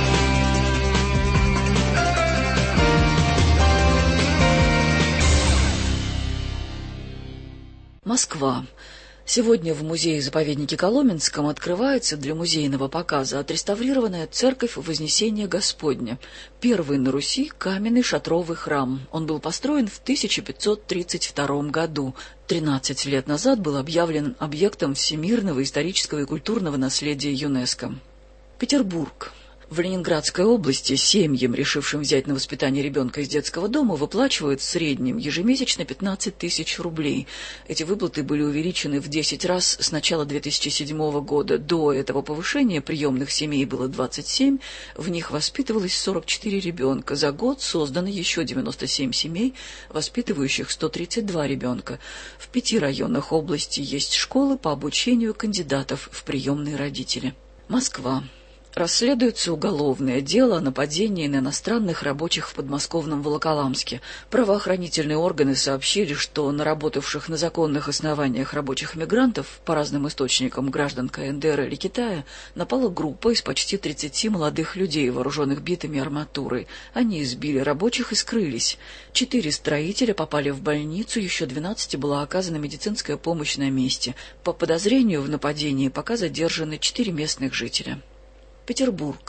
Москва. Сегодня в музее-заповеднике Коломенском открывается для музейного показа отреставрированная церковь Вознесения Господня, первый на Руси каменный шатровый храм. Он был построен в тысяча пятьсот тридцать втором году. тринадцать лет назад был объявлен объектом всемирного исторического и культурного наследия ЮНЕСКО. Петербург. В Ленинградской области семьям, решившим взять на воспитание ребенка из детского дома, выплачивают в среднем ежемесячно пятнадцать тысяч рублей. Эти выплаты были увеличены в десять раз с начала две тысячи седьмого года. До этого повышения приемных семей было двадцать семь, в них воспитывалось сорок четыре ребенка. За год создано еще девяносто семь семей, воспитывающих сто тридцать два ребенка. В пяти районах области есть школы по обучению кандидатов в приемные родители. Москва. Расследуется уголовное дело о нападении на иностранных рабочих в подмосковном Волоколамске. Правоохранительные органы сообщили, что на работавших на законных основаниях рабочих мигрантов, по разным источникам граждан КНДР или Китая, напала группа из почти тридцати молодых людей, вооруженных битами и арматурой. Они избили рабочих и скрылись. Четыре строителя попали в больницу, еще двенадцати была оказана медицинская помощь на месте. По подозрению в нападении пока задержаны четыре местных жителя. Петербург.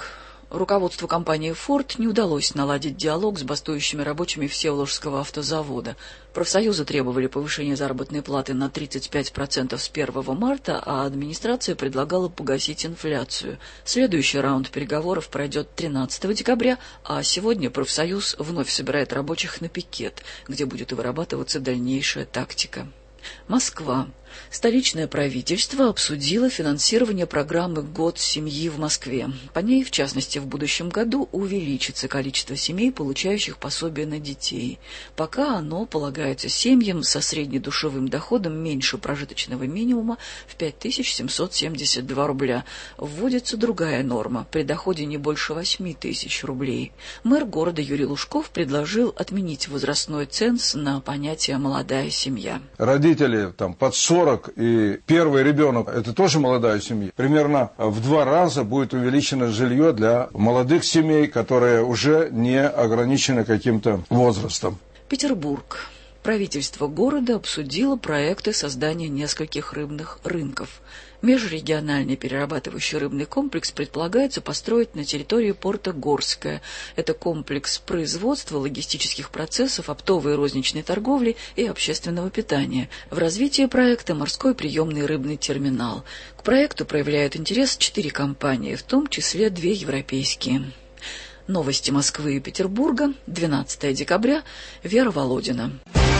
Руководству компании «Форд» не удалось наладить диалог с бастующими рабочими Всеволожского автозавода. Профсоюзы требовали повышения заработной платы на тридцать пять процентов с первого марта, а администрация предлагала погасить инфляцию. Следующий раунд переговоров пройдет тринадцатого декабря, а сегодня профсоюз вновь собирает рабочих на пикет, где будет вырабатываться дальнейшая тактика. Москва. Столичное правительство обсудило финансирование программы «Год семьи» в Москве. По ней, в частности, в будущем году увеличится количество семей, получающих пособие на детей. Пока оно полагается семьям со среднедушевым доходом меньше прожиточного минимума в пять тысяч семьсот семьдесят два рубля. Вводится другая норма при доходе не больше восемь тысяч рублей. Мэр города Юрий Лужков предложил отменить возрастной ценз на понятие «молодая семья». Родители там под сорок и первый ребенок, это тоже молодая семья. Примерно в два раза будет увеличено жилье для молодых семей, которые уже не ограничены каким-то возрастом. Петербург. Правительство города обсудило проекты создания нескольких рыбных рынков. Межрегиональный перерабатывающий рыбный комплекс предполагается построить на территории порта Горское. Это комплекс производства, логистических процессов, оптовой и розничной торговли и общественного питания. В развитии проекта морской приемный рыбный терминал. К проекту проявляют интерес четыре компании, в том числе две европейские. Новости Москвы и Петербурга, двенадцатого декабря, Вера Володина.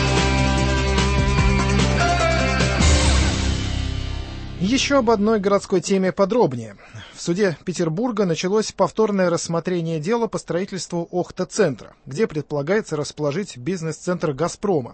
Еще об одной городской теме подробнее. В суде Петербурга началось повторное рассмотрение дела по строительству Охта-центра, где предполагается расположить бизнес-центр «Газпрома».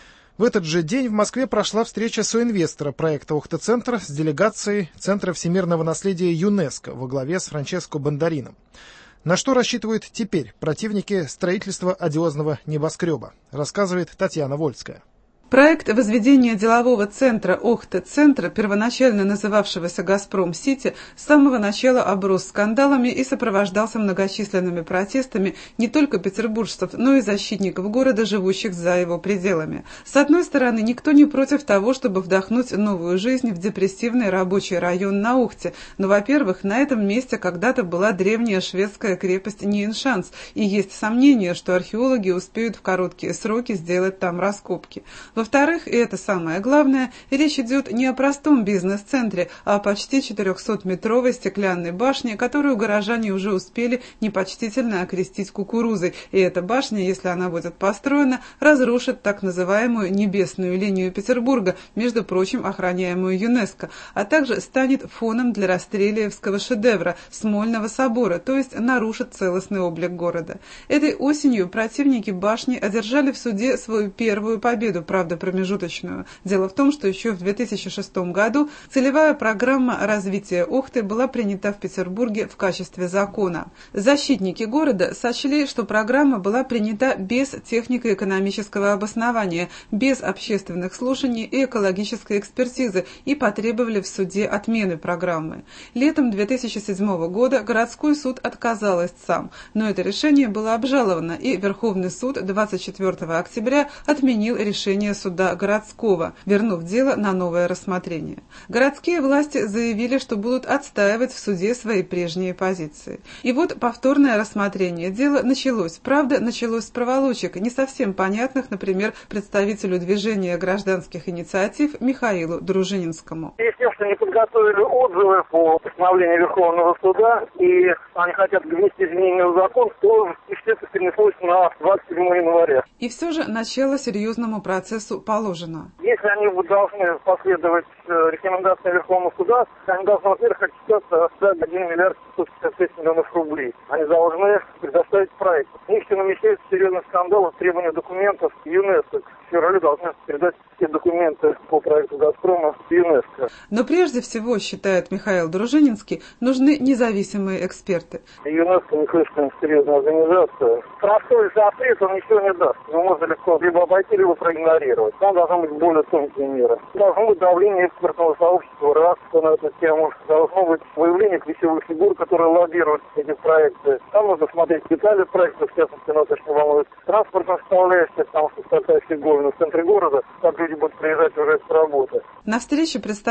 В этот же день в Москве прошла встреча соинвестора проекта Охта-центра с делегацией Центра всемирного наследия ЮНЕСКО во главе с Франческо Бондарином. На что рассчитывают теперь противники строительства одиозного небоскреба, рассказывает Татьяна Вольская. Проект возведения делового центра Охта-центра, первоначально называвшегося «Газпром-Сити», с самого начала оброс скандалами и сопровождался многочисленными протестами не только петербуржцев, но и защитников города, живущих за его пределами. С одной стороны, никто не против того, чтобы вдохнуть новую жизнь в депрессивный рабочий район на Охте, но, во-первых, на этом месте когда-то была древняя шведская крепость Ньеншанс, и есть сомнение, что археологи успеют в короткие сроки сделать там раскопки. Во-вторых, и это самое главное, речь идет не о простом бизнес-центре, а о почти четырехсотметровой стеклянной башне, которую горожане уже успели непочтительно окрестить кукурузой. И эта башня, если она будет построена, разрушит так называемую небесную линию Петербурга, между прочим, охраняемую ЮНЕСКО, а также станет фоном для Растрелиевского шедевра Смольного собора, то есть нарушит целостный облик города. Этой осенью противники башни одержали в суде свою первую победу, правда, промежуточную. Дело в том, что еще в две тысячи шестом году целевая программа развития Охты была принята в Петербурге в качестве закона. Защитники города сочли, что программа была принята без технико-экономического обоснования, без общественных слушаний и экологической экспертизы и потребовали в суде отмены программы. Летом две тысячи седьмого года городской суд отказал истцам, но это решение было обжаловано, и Верховный суд двадцать четвёртого октября отменил решение суда городского, вернув дело на новое рассмотрение. Городские власти заявили, что будут отстаивать в суде свои прежние позиции. И вот повторное рассмотрение дела началось. Правда, началось с проволочек, не совсем понятных, например, представителю движения гражданских инициатив Михаилу Дружининскому. Если что не подготовили отзывы по постановлению Верховного суда, и они хотят внести изменения в закон, то это перенеслось на двадцать седьмого января. И все же начало серьезному процессу положено. Если они должны последовать рекомендациям Верховного суда, они должны, во-первых, отчитаться за один миллиард пятьсот пятьдесят шесть миллионов рублей. Они должны предоставить проект. В них все намечается серьезный скандал в требовании документов ЮНЕСКО. В феврале должны передать все документы по проекту «Газпрома» в ЮНЕСКО. Но прежде всего, считает Михаил Дружининский, нужны независимые эксперты. ЮНЕСКО не слишком серьезная организация. Простой запрет он ничего не даст. Его можно легко либо обойти, либо проигнорировать. Там должны быть более тонкие меры. Должно быть давление экспертного сообщества раз на эту тему. Должно быть выявление ключевых фигур, которые лоббируют эти проекты. Там нужно смотреть детали проекта, в частности, нас очень волнует транспортная составляющая, потому что такая фигура в центре города, как люди будут приезжать уже с работы. На встрече представители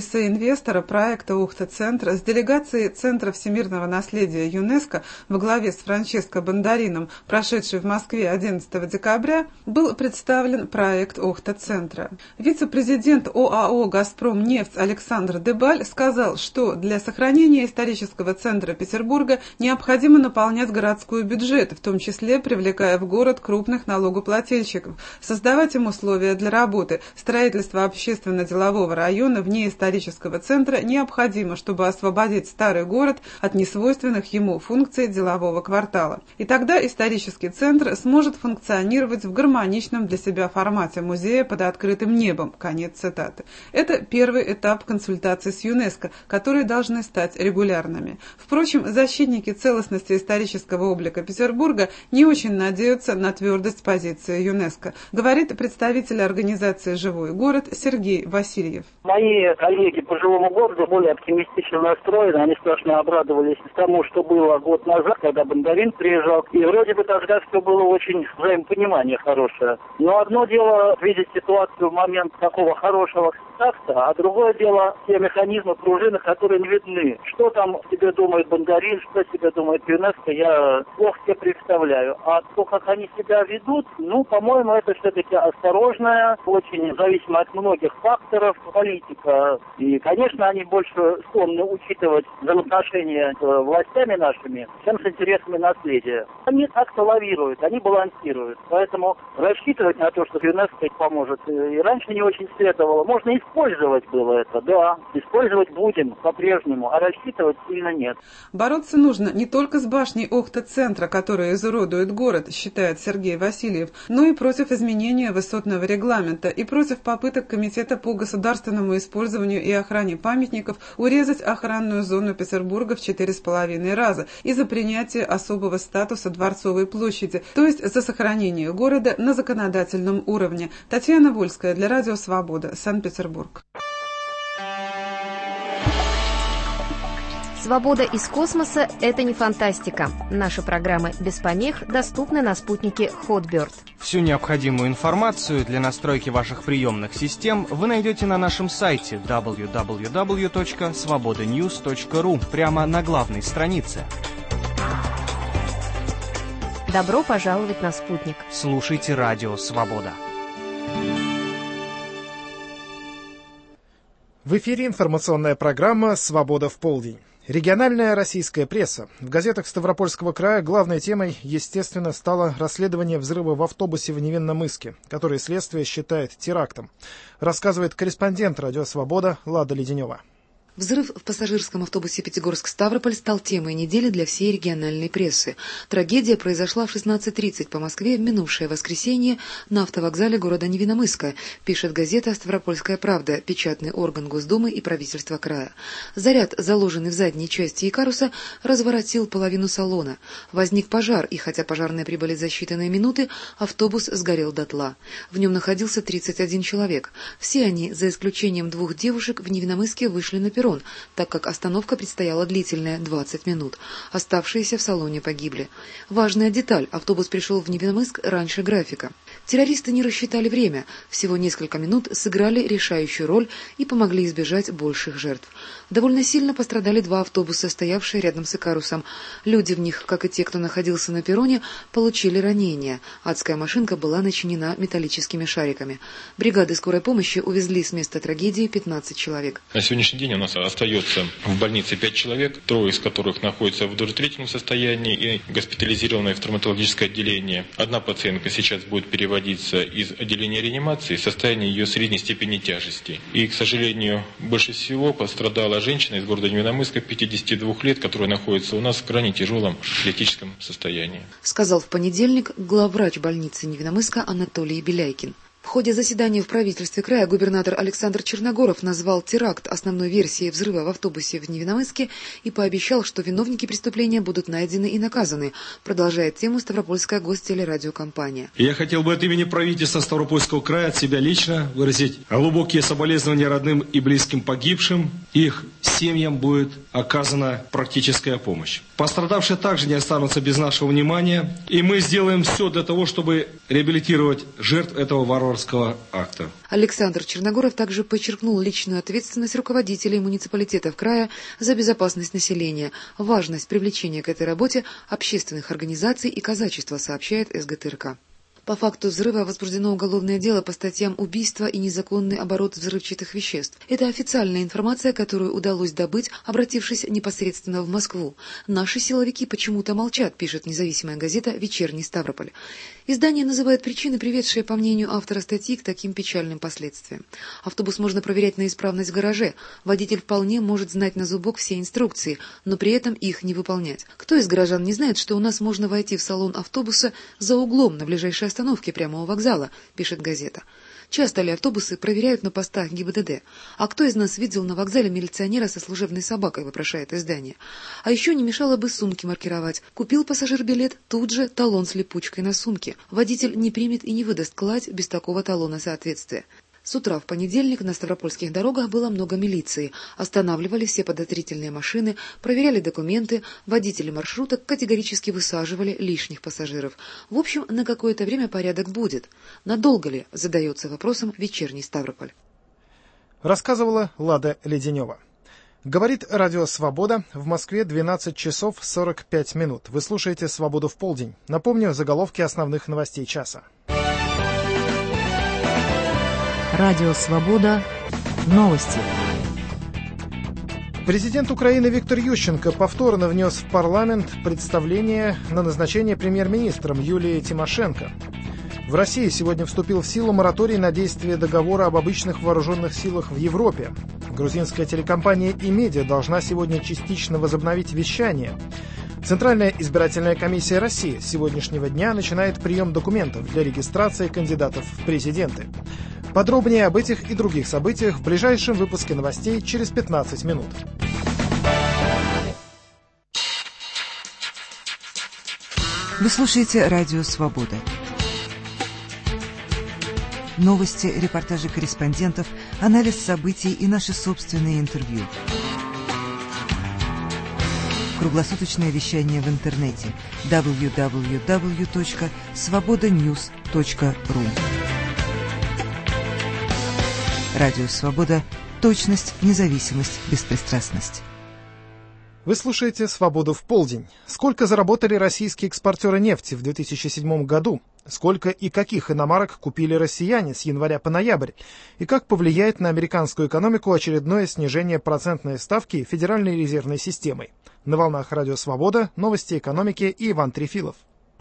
соинвестора проекта «Ухта-центр» с делегацией Центра всемирного наследия ЮНЕСКО во главе с Франческо Бондарином, прошедший в Москве одиннадцатого декабря, был представлен проект «Ухта-центра». Вице-президент ОАО «Газпромнефть» Александр Дебаль сказал, что для сохранения исторического центра Петербурга необходимо наполнять городской бюджет, в том числе привлекая в город крупных налогоплательщиков, создавать им условия для работы. Строительство общественно-делового района вне исторического центра необходимо, чтобы освободить старый город от несвойственных ему функций делового квартала. И тогда исторический центр сможет функционировать в гармоничном для себя формате музея под открытым небом. Конец цитаты. Это первый этап консультаций с ЮНЕСКО, которые должны стать регулярными. Впрочем, защитники целостности исторического облика Петербурга не очень надеются на твердость позиции ЮНЕСКО, говорит представитель организации «Живой город» Сергей Васильев. Мои коллеги по живому городу более оптимистично настроены. Они страшно обрадовались тому, что было год назад, когда Бондарин приезжал. И вроде бы тогда все было очень взаимопонимание хорошее. Но одно дело видеть ситуацию в момент такого хорошего контакта, а другое дело те механизмы, пружины, которые не видны. Что там себе думает Бондарин, что себе думает ЮНЕСКО, я плохо себе представляю. А то, как они себя ведут, ну, по-моему, это все-таки осторожная, очень зависимо от многих факторов политика. И, конечно, они больше склонны учитывать взаимоотношения с властями нашими, чем с интересами наследия. Они как-то лавируют, они балансируют. Поэтому рассчитывать на то, что ЮНЕСКО поможет, и раньше не очень следовало. Можно использовать было это, да. Использовать будем по-прежнему, а рассчитывать сильно нет. Бороться нужно не только с башней Ухта-центра, которая изуродует город, считает Сергей Васильев, но и против изменения высотного регламента и против попыток Комитета по государственному использованию и охране памятников урезать охранную зону Петербурга в четыре с половиной раза и за принятие особого статуса Дворцовой площади, то есть за сохранение города на законодательном уровне. Татьяна Вольская для Радио Свобода, Санкт-Петербург. Свобода из космоса – это не фантастика. Наши программы без помех доступны на спутнике Hotbird. Всю необходимую информацию для настройки ваших приемных систем вы найдете на нашем сайте дабл ю дабл ю дабл ю точка свобода ньюс точка ру прямо на главной странице. Добро пожаловать на спутник. Слушайте Радио Свобода. В эфире информационная программа «Свобода в полдень». Региональная российская пресса. В газетах Ставропольского края главной темой, естественно, стало расследование взрыва в автобусе в Невинномысске, который следствие считает терактом. Рассказывает корреспондент «Радио Свобода» Лада Леденева. Взрыв в пассажирском автобусе Пятигорск-Ставрополь стал темой недели для всей региональной прессы. Трагедия произошла в шестнадцать тридцать по Москве в минувшее воскресенье на автовокзале города Невинномысска, пишет газета «Ставропольская правда», печатный орган Госдумы и правительства края. Заряд, заложенный в задней части Икаруса, разворотил половину салона. Возник пожар, и хотя пожарные прибыли за считанные минуты, автобус сгорел дотла. В нем находился тридцать один человек. Все они, за исключением двух девушек, в Невинномысске вышли на перрон, так как остановка предстояла длительная – двадцать минут. Оставшиеся в салоне погибли. Важная деталь – автобус пришел в Невинномысск раньше графика. Террористы не рассчитали время. Всего несколько минут сыграли решающую роль и помогли избежать больших жертв. Довольно сильно пострадали два автобуса, стоявшие рядом с Икарусом. Люди в них, как и те, кто находился на перроне, получили ранения. Адская машинка была начинена металлическими шариками. Бригады скорой помощи увезли с места трагедии пятнадцать человек. На сегодняшний день у нас остается в больнице пять человек, трое из которых находятся в удовлетворительном состоянии и госпитализированы в травматологическое отделение. Одна пациентка сейчас будет переводиться из отделения реанимации в состоянии ее средней степени тяжести. И, к сожалению, больше всего пострадала женщина из города Невинномысска, пятидесяти двух лет, которая находится у нас в крайне тяжелом критическом состоянии. Сказал в понедельник главврач больницы Невинномысска Анатолий Беляйкин. В ходе заседания в правительстве края губернатор Александр Черногоров назвал теракт основной версией взрыва в автобусе в Невинномысске и пообещал, что виновники преступления будут найдены и наказаны, продолжает тему Ставропольская гостелерадиокомпания. Я хотел бы от имени правительства Ставропольского края от себя лично выразить глубокие соболезнования родным и близким погибшим. Их семьям будет оказана практическая помощь. Пострадавшие также не останутся без нашего внимания, и мы сделаем все для того, чтобы реабилитировать жертв этого варварского варварского акта. Александр Черногоров также подчеркнул личную ответственность руководителей муниципалитетов края за безопасность населения, важность привлечения к этой работе общественных организаций и казачества, сообщает эс гэ тэ эр ка. По факту взрыва возбуждено уголовное дело по статьям убийства и незаконный оборот взрывчатых веществ. Это официальная информация, которую удалось добыть, обратившись непосредственно в Москву. Наши силовики почему-то молчат, пишет независимая газета «Вечерний Ставрополь». Издание называет причины, приведшие, по мнению автора статьи, к таким печальным последствиям. Автобус можно проверять на исправность в гараже. Водитель вполне может знать на зубок все инструкции, но при этом их не выполнять. Кто из горожан не знает, что у нас можно войти в салон автобуса за углом на ближайшей остановке прямо у вокзала, пишет газета. Часто ли автобусы проверяют на постах гэ и бэ дэ дэ? А кто из нас видел на вокзале милиционера со служебной собакой, вопрошает издание. А еще не мешало бы сумки маркировать. Купил пассажир билет, тут же талон с липучкой на сумке. Водитель не примет и не выдаст кладь без такого талона соответствия. С утра в понедельник на ставропольских дорогах было много милиции. Останавливали все подозрительные машины, проверяли документы, водители маршруток категорически высаживали лишних пассажиров. В общем, на какое-то время порядок будет. Надолго ли, задается вопросом вечерний Ставрополь. Рассказывала Лада Леденева. Говорит Радио Свобода. В Москве двенадцать часов сорок пять минут. Вы слушаете «Свободу в полдень». Напомню, заголовки основных новостей часа. Радио «Свобода». Новости. Президент Украины Виктор Ющенко повторно внес в парламент представление на назначение премьер-министром Юлии Тимошенко. В России сегодня вступил в силу мораторий на действие договора об обычных вооруженных силах в Европе. Грузинская телекомпания «Имедиа» должна сегодня частично возобновить вещание. Центральная избирательная комиссия России с сегодняшнего дня начинает прием документов для регистрации кандидатов в президенты. Подробнее об этих и других событиях в ближайшем выпуске новостей через пятнадцать минут. Вы слушаете Радио Свобода. Новости, репортажи корреспондентов, анализ событий и наши собственные интервью. Круглосуточное вещание в интернете дабл ю дабл ю дабл ю точка свобода ньюс точка ру. Радио «Свобода». Точность, независимость, беспристрастность. Вы слушаете «Свободу в полдень». Сколько заработали российские экспортеры нефти в две тысячи седьмом году? Сколько и каких иномарок купили россияне с января по ноябрь? И как повлияет на американскую экономику очередное снижение процентной ставки Федеральной резервной системой? На волнах Радио «Свобода» новости экономики и Иван Трефилов.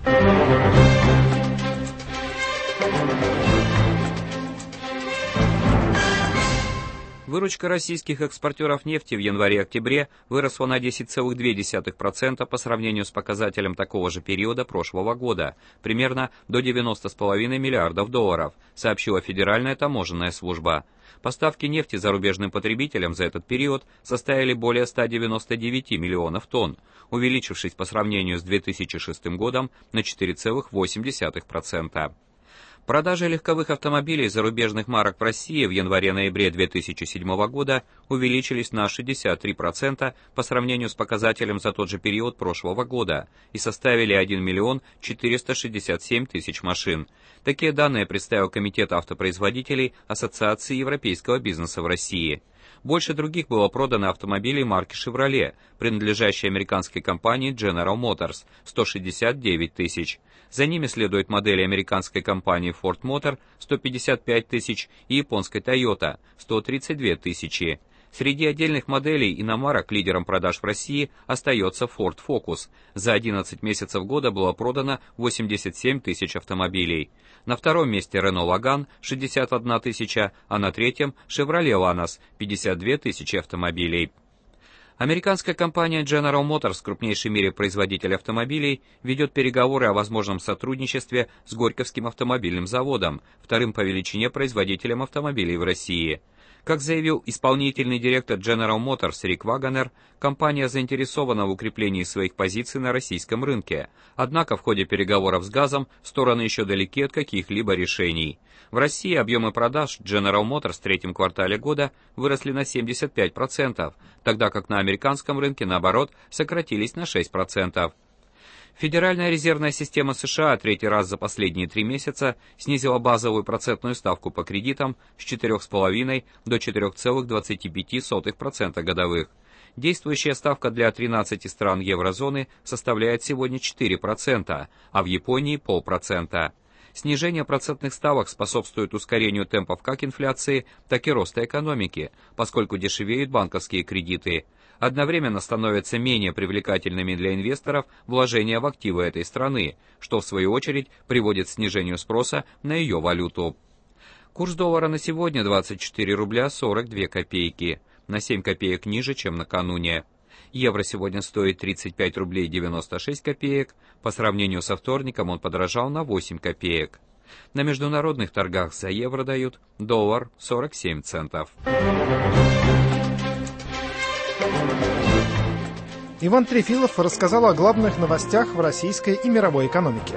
Выручка российских экспортеров нефти в январе-октябре выросла на десять целых две десятых процента по сравнению с показателем такого же периода прошлого года, примерно до девяноста с половиной миллиардов долларов, сообщила Федеральная таможенная служба. Поставки нефти зарубежным потребителям за этот период составили более ста девяноста девяти миллионов тонн, увеличившись по сравнению с две тысячи шестым годом на четыре целых восемь десятых процента. Продажи легковых автомобилей зарубежных марок в России в январе-ноябре две тысячи седьмого года увеличились на шестьдесят три процента по сравнению с показателем за тот же период прошлого года и составили один миллион четыреста шестьдесят семь тысяч машин. Такие данные представил Комитет автопроизводителей Ассоциации европейского бизнеса в России. Больше других было продано автомобилей марки Chevrolet, принадлежащей американской компании General Motors, сто шестьдесят девять тысяч. За ними следуют модели американской компании Ford Motor, сто пятьдесят пять тысяч, и японской Toyota, сто тридцать две тысячи. Среди отдельных моделей иномарок лидером продаж в России остается Ford Focus. За одиннадцать месяцев года было продано восемьдесят семь тысяч автомобилей. На втором месте Renault Logan шестьдесят одна тысяча, а на третьем Chevrolet Lanos пятьдесят две тысячи автомобилей. Американская компания General Motors, крупнейший в мире производитель автомобилей, ведет переговоры о возможном сотрудничестве с Горьковским автомобильным заводом, вторым по величине производителем автомобилей в России. Как заявил исполнительный директор General Motors Рик Вагонер, компания заинтересована в укреплении своих позиций на российском рынке, однако в ходе переговоров с газом стороны еще далеки от каких-либо решений. В России объемы продаж General Motors в третьем квартале года выросли на семьдесят пять процентов, тогда как на американском рынке, наоборот, сократились на шесть процентов. Федеральная резервная система США третий раз за последние три месяца снизила базовую процентную ставку по кредитам с четырёх целых пяти десятых до четырёх целых двадцати пяти сотых процента годовых. Действующая ставка для тринадцати стран еврозоны составляет сегодня четыре процента, а в Японии полпроцента. Снижение процентных ставок способствует ускорению темпов как инфляции, так и роста экономики, поскольку дешевеют банковские кредиты. Одновременно становятся менее привлекательными для инвесторов вложения в активы этой страны, что в свою очередь приводит к снижению спроса на ее валюту. Курс доллара на сегодня двадцать четыре рубля сорок две копейки, на семь копеек ниже, чем накануне. Евро сегодня стоит тридцать пять рублей девяносто шесть копеек, по сравнению со вторником он подорожал на восемь копеек. На международных торгах за евро дают доллар сорок семь центов. Иван Трефилов рассказал о главных новостях в российской и мировой экономике.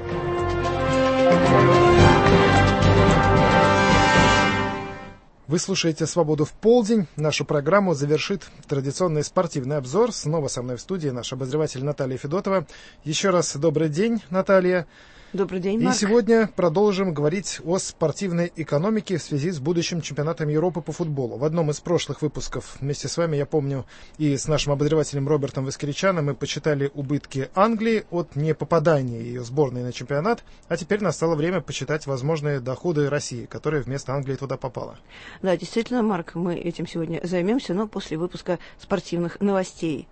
Вы слушаете «Свободу в полдень». Нашу программу завершит традиционный спортивный обзор. Снова со мной в студии наш обозреватель Наталья Федотова. Еще раз добрый день, Наталья. Добрый день, Марк. И сегодня продолжим говорить о спортивной экономике в связи с будущим чемпионатом Европы по футболу. В одном из прошлых выпусков вместе с вами, я помню, и с нашим обозревателем Робертом Воскричаном мы почитали убытки Англии от непопадания ее сборной на чемпионат, а теперь настало время почитать возможные доходы России, которая вместо Англии туда попала. Да, действительно, Марк, мы этим сегодня займемся, но после выпуска спортивных новостей.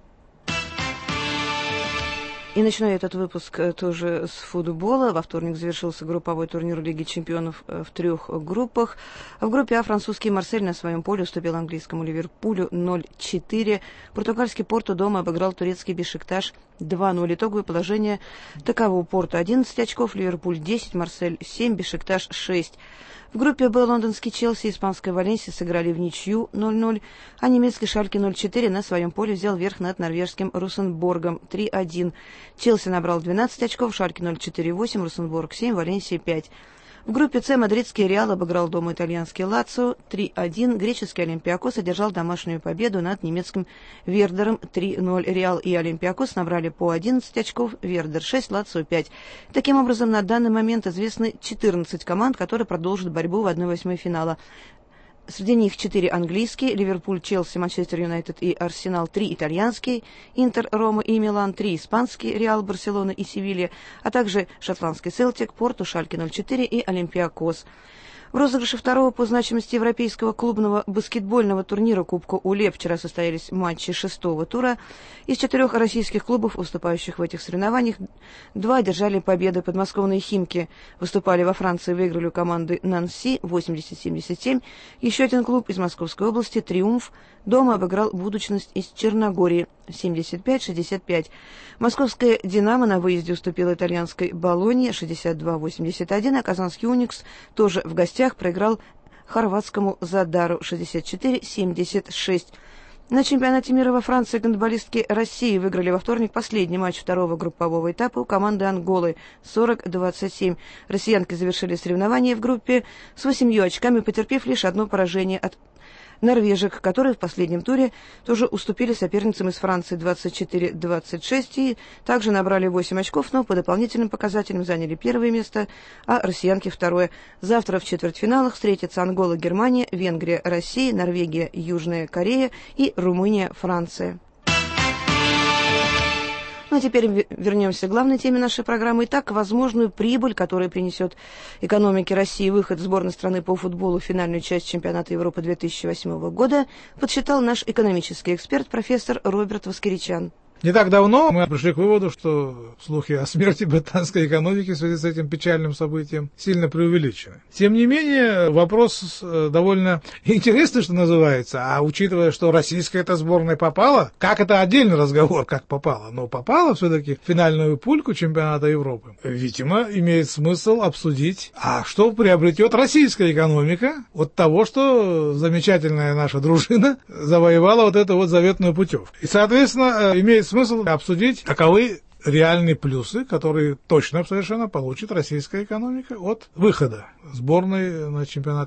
И начинаю этот выпуск тоже с футбола. Во вторник завершился групповой турнир Лиги чемпионов в трех группах. В группе А французский Марсель на своем поле уступил английскому Ливерпулю ноль четыре. Португальский Порту дома обыграл турецкий Бешикташ два ноль. Итоговое положение таково: Порту одиннадцать очков, Ливерпуль десять, Марсель семь, Бешикташ шесть. В группе Б лондонский Челси и испанская Валенсия сыграли в ничью ноль ноль, а немецкий Шальке ноль четыре на своем поле взял верх над норвежским Росенборгом три один. Челси набрал двенадцать очков, Шальке ноль четыре восемь, Росенборг семь, Валенсия пять. В группе С мадридский Реал обыграл дома итальянский Лацио три один, греческий Олимпиакос одержал домашнюю победу над немецким Вердером три ноль. Реал и Олимпиакос набрали по одиннадцать очков, Вердер шесть, Лацио пять. Таким образом, на данный момент известны четырнадцать команд, которые продолжат борьбу в одной восьмой финала. Среди них четыре английские: Ливерпуль, Челси, Манчестер Юнайтед и Арсенал, три итальянские: Интер, Рома и Милан, три испанские: Реал, Барселона и Севилья, а также шотландский Селтик, Порту, Шальке ноль четыре и Олимпиакос. В розыгрыше второго по значимости европейского клубного баскетбольного турнира Кубка УЛЕ вчера состоялись матчи шестого тура. Из четырех российских клубов, выступающих в этих соревнованиях, два одержали победы. Подмосковные «Химки» выступали во Франции, выиграли у команды «Нанси» восемьдесят семьдесят семь. Еще один клуб из Московской области «Триумф» дома обыграл «Будущность» из Черногории семьдесят пять шестьдесят пять. Московская «Динамо» на выезде уступила итальянской «Болонье» шестьдесят два восемьдесят один, а казанский «Уникс» тоже в гостях проиграл хорватскому «Задару» шестьдесят четыре семьдесят шесть. На чемпионате мира во Франции гандболистки России выиграли во вторник последний матч второго группового этапа у команды Анголы сорок двадцать семь. Россиянки завершили соревнования в группе с восемью очками, потерпев лишь одно поражение от норвежек, которые в последнем туре тоже уступили соперницам из Франции двадцать четыре двадцать шесть и также набрали восемь очков, но по дополнительным показателям заняли первое место, а россиянки второе. Завтра в четвертьфиналах встретятся Ангола, Германия, Венгрия, Россия, Норвегия, Южная Корея и Румыния, Франция. Ну а теперь вернемся к главной теме нашей программы. Итак, возможную прибыль, которую принесет экономике России выход сборной страны по футболу в финальную часть чемпионата Европы две тысячи восьмого года, подсчитал наш экономический эксперт профессор Роберт Воскричан. Не так давно мы пришли к выводу, что слухи о смерти британской экономики в связи с этим печальным событием сильно преувеличены. Тем не менее, вопрос довольно интересный, что называется, а учитывая, что российская эта сборная попала, как это отдельный разговор, как попала, но попала все-таки в финальную пульку чемпионата Европы, видимо, имеет смысл обсудить, а что приобретет российская экономика от того, что замечательная наша дружина завоевала вот эту вот заветную путевку. И, соответственно, имеет смысл обсудить, каковы реальные плюсы, которые точно совершенно получит российская экономика от выхода сборной на чемпионат Европы.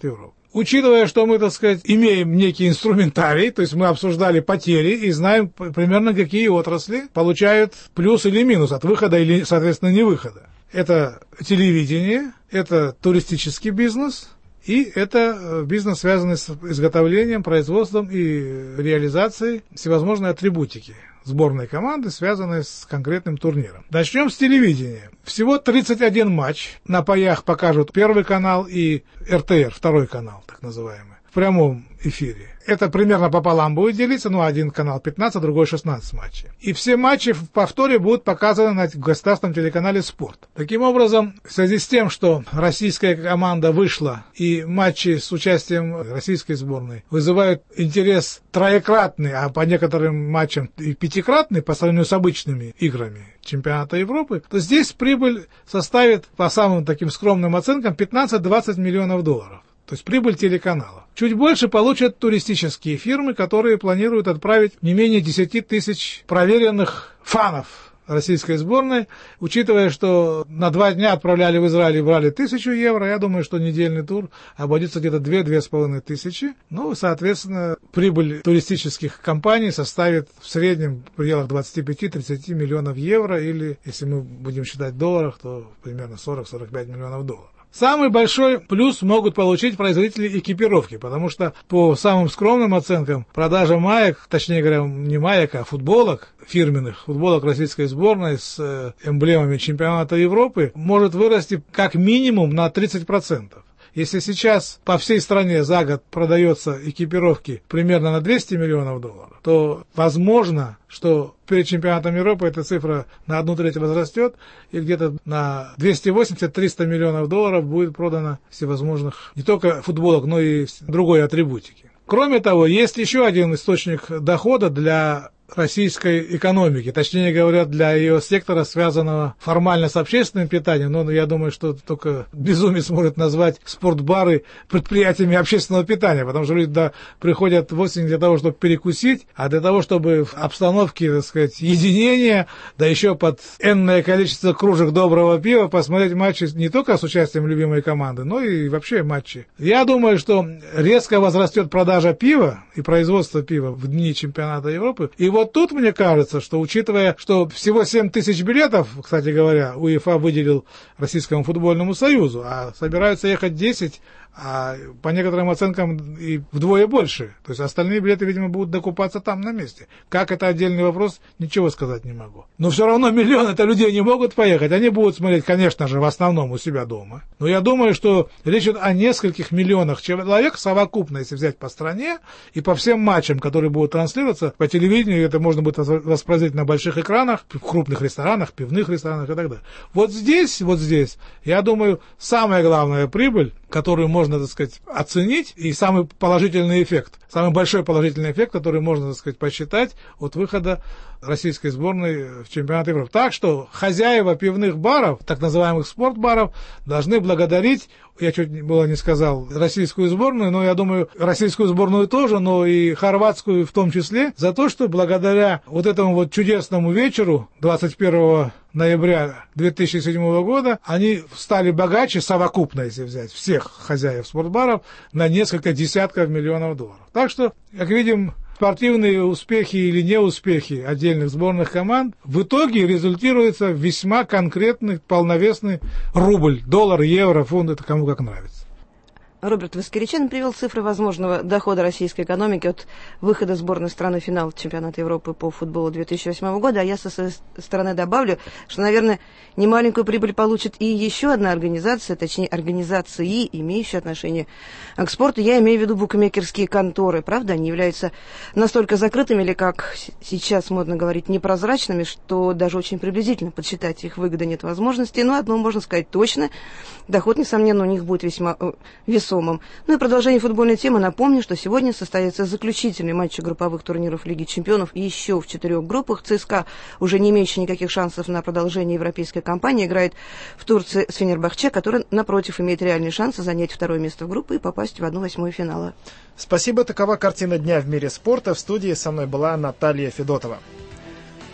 Учитывая, что мы, так сказать, имеем некий инструментарий, то есть мы обсуждали потери и знаем примерно, какие отрасли получают плюс или минус от выхода или, соответственно, не выхода. Это телевидение, это туристический бизнес и это бизнес, связанный с изготовлением, производством и реализацией всевозможной атрибутики сборной команды, связанной с конкретным турниром. Начнем с телевидения. Всего тридцать один матч на паях покажут Первый канал и эр тэ эр, второй канал, так называемый, в прямом эфире. Это примерно пополам будет делиться, ну, один канал пятнадцать, другой шестнадцать матчей. И все матчи в повторе будут показаны на государственном телеканале «Спорт». Таким образом, в связи с тем, что российская команда вышла, и матчи с участием российской сборной вызывают интерес троекратный, а по некоторым матчам и пятикратный по сравнению с обычными играми чемпионата Европы, то здесь прибыль составит, по самым таким скромным оценкам, пятнадцать-двадцать миллионов долларов. То есть прибыль телеканала. Чуть больше получат туристические фирмы, которые планируют отправить не менее десять тысяч проверенных фанов российской сборной. Учитывая, что на два дня отправляли в Израиль и брали тысячу евро, я думаю, что недельный тур обойдется где-то две-две с половиной тысячи. Ну, соответственно, прибыль туристических компаний составит в среднем в пределах двадцать пять-тридцать миллионов евро, или, если мы будем считать в долларах, то примерно сорок-сорок пять миллионов долларов. Самый большой плюс могут получить производители экипировки, потому что по самым скромным оценкам продажа маек, точнее говоря, не маек, а футболок фирменных, футболок российской сборной с эмблемами чемпионата Европы может вырасти как минимум на тридцать процентов. Если сейчас по всей стране за год продается экипировки примерно на двести миллионов долларов, то возможно, что перед чемпионатом Европы эта цифра на одну треть возрастет, и где-то на двести восемьдесят-триста миллионов долларов будет продано всевозможных не только футболок, но и другой атрибутики. Кроме того, есть еще один источник дохода для российской экономики, точнее говоря, для ее сектора, связанного формально с общественным питанием, но я думаю, что только безумец может назвать спортбары предприятиями общественного питания, потому что люди да, приходят вовсе не для того, чтобы перекусить, а для того, чтобы в обстановке, так сказать, единения, да еще под энное количество кружек доброго пива посмотреть матчи не только с участием любимой команды, но и вообще матчи. Я думаю, что резко возрастет продажа пива и производство пива в дни чемпионата Европы, и вот тут, мне кажется, что, учитывая, что всего семь тысяч билетов, кстати говоря, УЕФА выделил Российскому футбольному союзу, а собираются ехать десять, а по некоторым оценкам и вдвое больше. То есть остальные билеты, видимо, будут докупаться там на месте. Как это отдельный вопрос, ничего сказать не могу. Но все равно миллионы-то людей не могут поехать. Они будут смотреть, конечно же, в основном у себя дома. Но я думаю, что речь идет о нескольких миллионах человек совокупно, если взять по стране, и по всем матчам, которые будут транслироваться по телевидению, это можно будет воспроизводить на больших экранах, в крупных ресторанах, пивных ресторанах и так далее. Вот здесь, вот здесь, я думаю, самая главная прибыль, которую можно, так сказать, оценить, и самый положительный эффект, самый большой положительный эффект, который можно, так сказать, посчитать от выхода российской сборной в чемпионат Европы. Так что хозяева пивных баров, так называемых спортбаров, должны благодарить, я чуть было не сказал, российскую сборную, но я думаю, российскую сборную тоже, но и хорватскую в том числе, за то, что благодаря вот этому вот чудесному вечеру двадцать первого ноября две тысячи седьмого года они стали богаче совокупно, если взять всех хозяев спортбаров, на несколько десятков миллионов долларов. Так что, как видим, спортивные успехи или неуспехи отдельных сборных команд в итоге результируются в весьма конкретный, полновесный рубль, доллар, евро, фунт, это кому как нравится. Роберт Воскеричен привел цифры возможного дохода российской экономики от выхода сборной страны в финал чемпионата Европы по футболу две тысячи восьмого года, а я со своей стороны добавлю, что, наверное, немаленькую прибыль получит и еще одна организация, точнее, организации, имеющие отношение к спорту. Я имею в виду букмекерские конторы. Правда, они являются настолько закрытыми или, как сейчас модно говорить, непрозрачными, что даже очень приблизительно подсчитать их выгоды нет возможности. Но одно можно сказать точно, доход, несомненно, у них будет весьма весомый. Ну и продолжение футбольной темы. Напомню, что сегодня состоятся заключительные матчи групповых турниров Лиги Чемпионов еще в четырех группах. ЦСКА, уже не имеющий никаких шансов на продолжение европейской кампании, играет в Турции с Фенербахче, который, напротив, имеет реальные шансы занять второе место в группе и попасть в одну восьмую финала. Спасибо. Такова картина дня в мире спорта. В студии со мной была Наталья Федотова.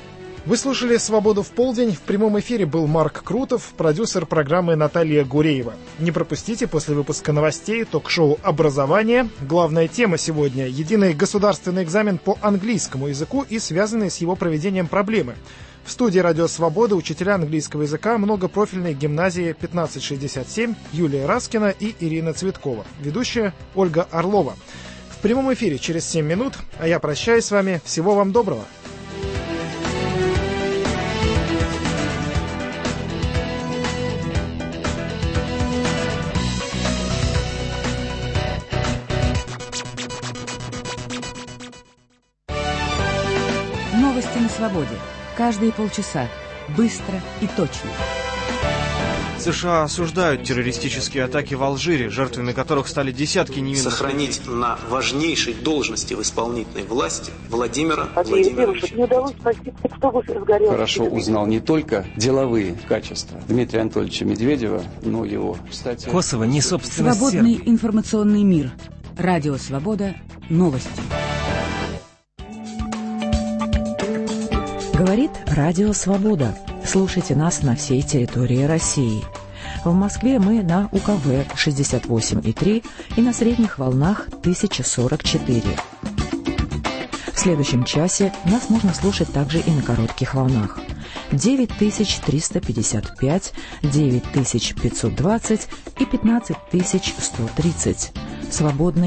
Вы слушали «Свободу в полдень». В прямом эфире был Марк Крутов, продюсер программы Наталья Гуреева. Не пропустите после выпуска новостей ток-шоу «Образование». Главная тема сегодня – единый государственный экзамен по английскому языку и связанные с его проведением проблемы. В студии «Радио Свобода» учителя английского языка многопрофильной гимназии пятнадцать шестьдесят семь Юлия Раскина и Ирина Цветкова. Ведущая Ольга Орлова. В прямом эфире через семь минут, а я прощаюсь с вами. Всего вам доброго. Новости на свободе. Каждые полчаса. Быстро и точно. США осуждают террористические атаки в Алжире, жертвами которых стали десятки невинных. Сохранить на важнейшей должности в исполнительной власти Владимира Владимировича. Не удалось спасти, автобус разгорелся. Хорошо узнал не только деловые качества Дмитрия Анатольевича Медведева, но его, кстати... Косово не собственность Свободный Сербии. Информационный мир. Радио Свобода. Новости. Говорит Радио Свобода. Слушайте нас на всей территории России. В Москве мы на У Ка Вэ шестьдесят восемь и три и на средних волнах тысяча сорок четыре. В следующем часе нас можно слушать также и на коротких волнах. девять тысяч триста пятьдесят пять, девять тысяч пятьсот двадцать и пятнадцать тысяч сто тридцать. Свободный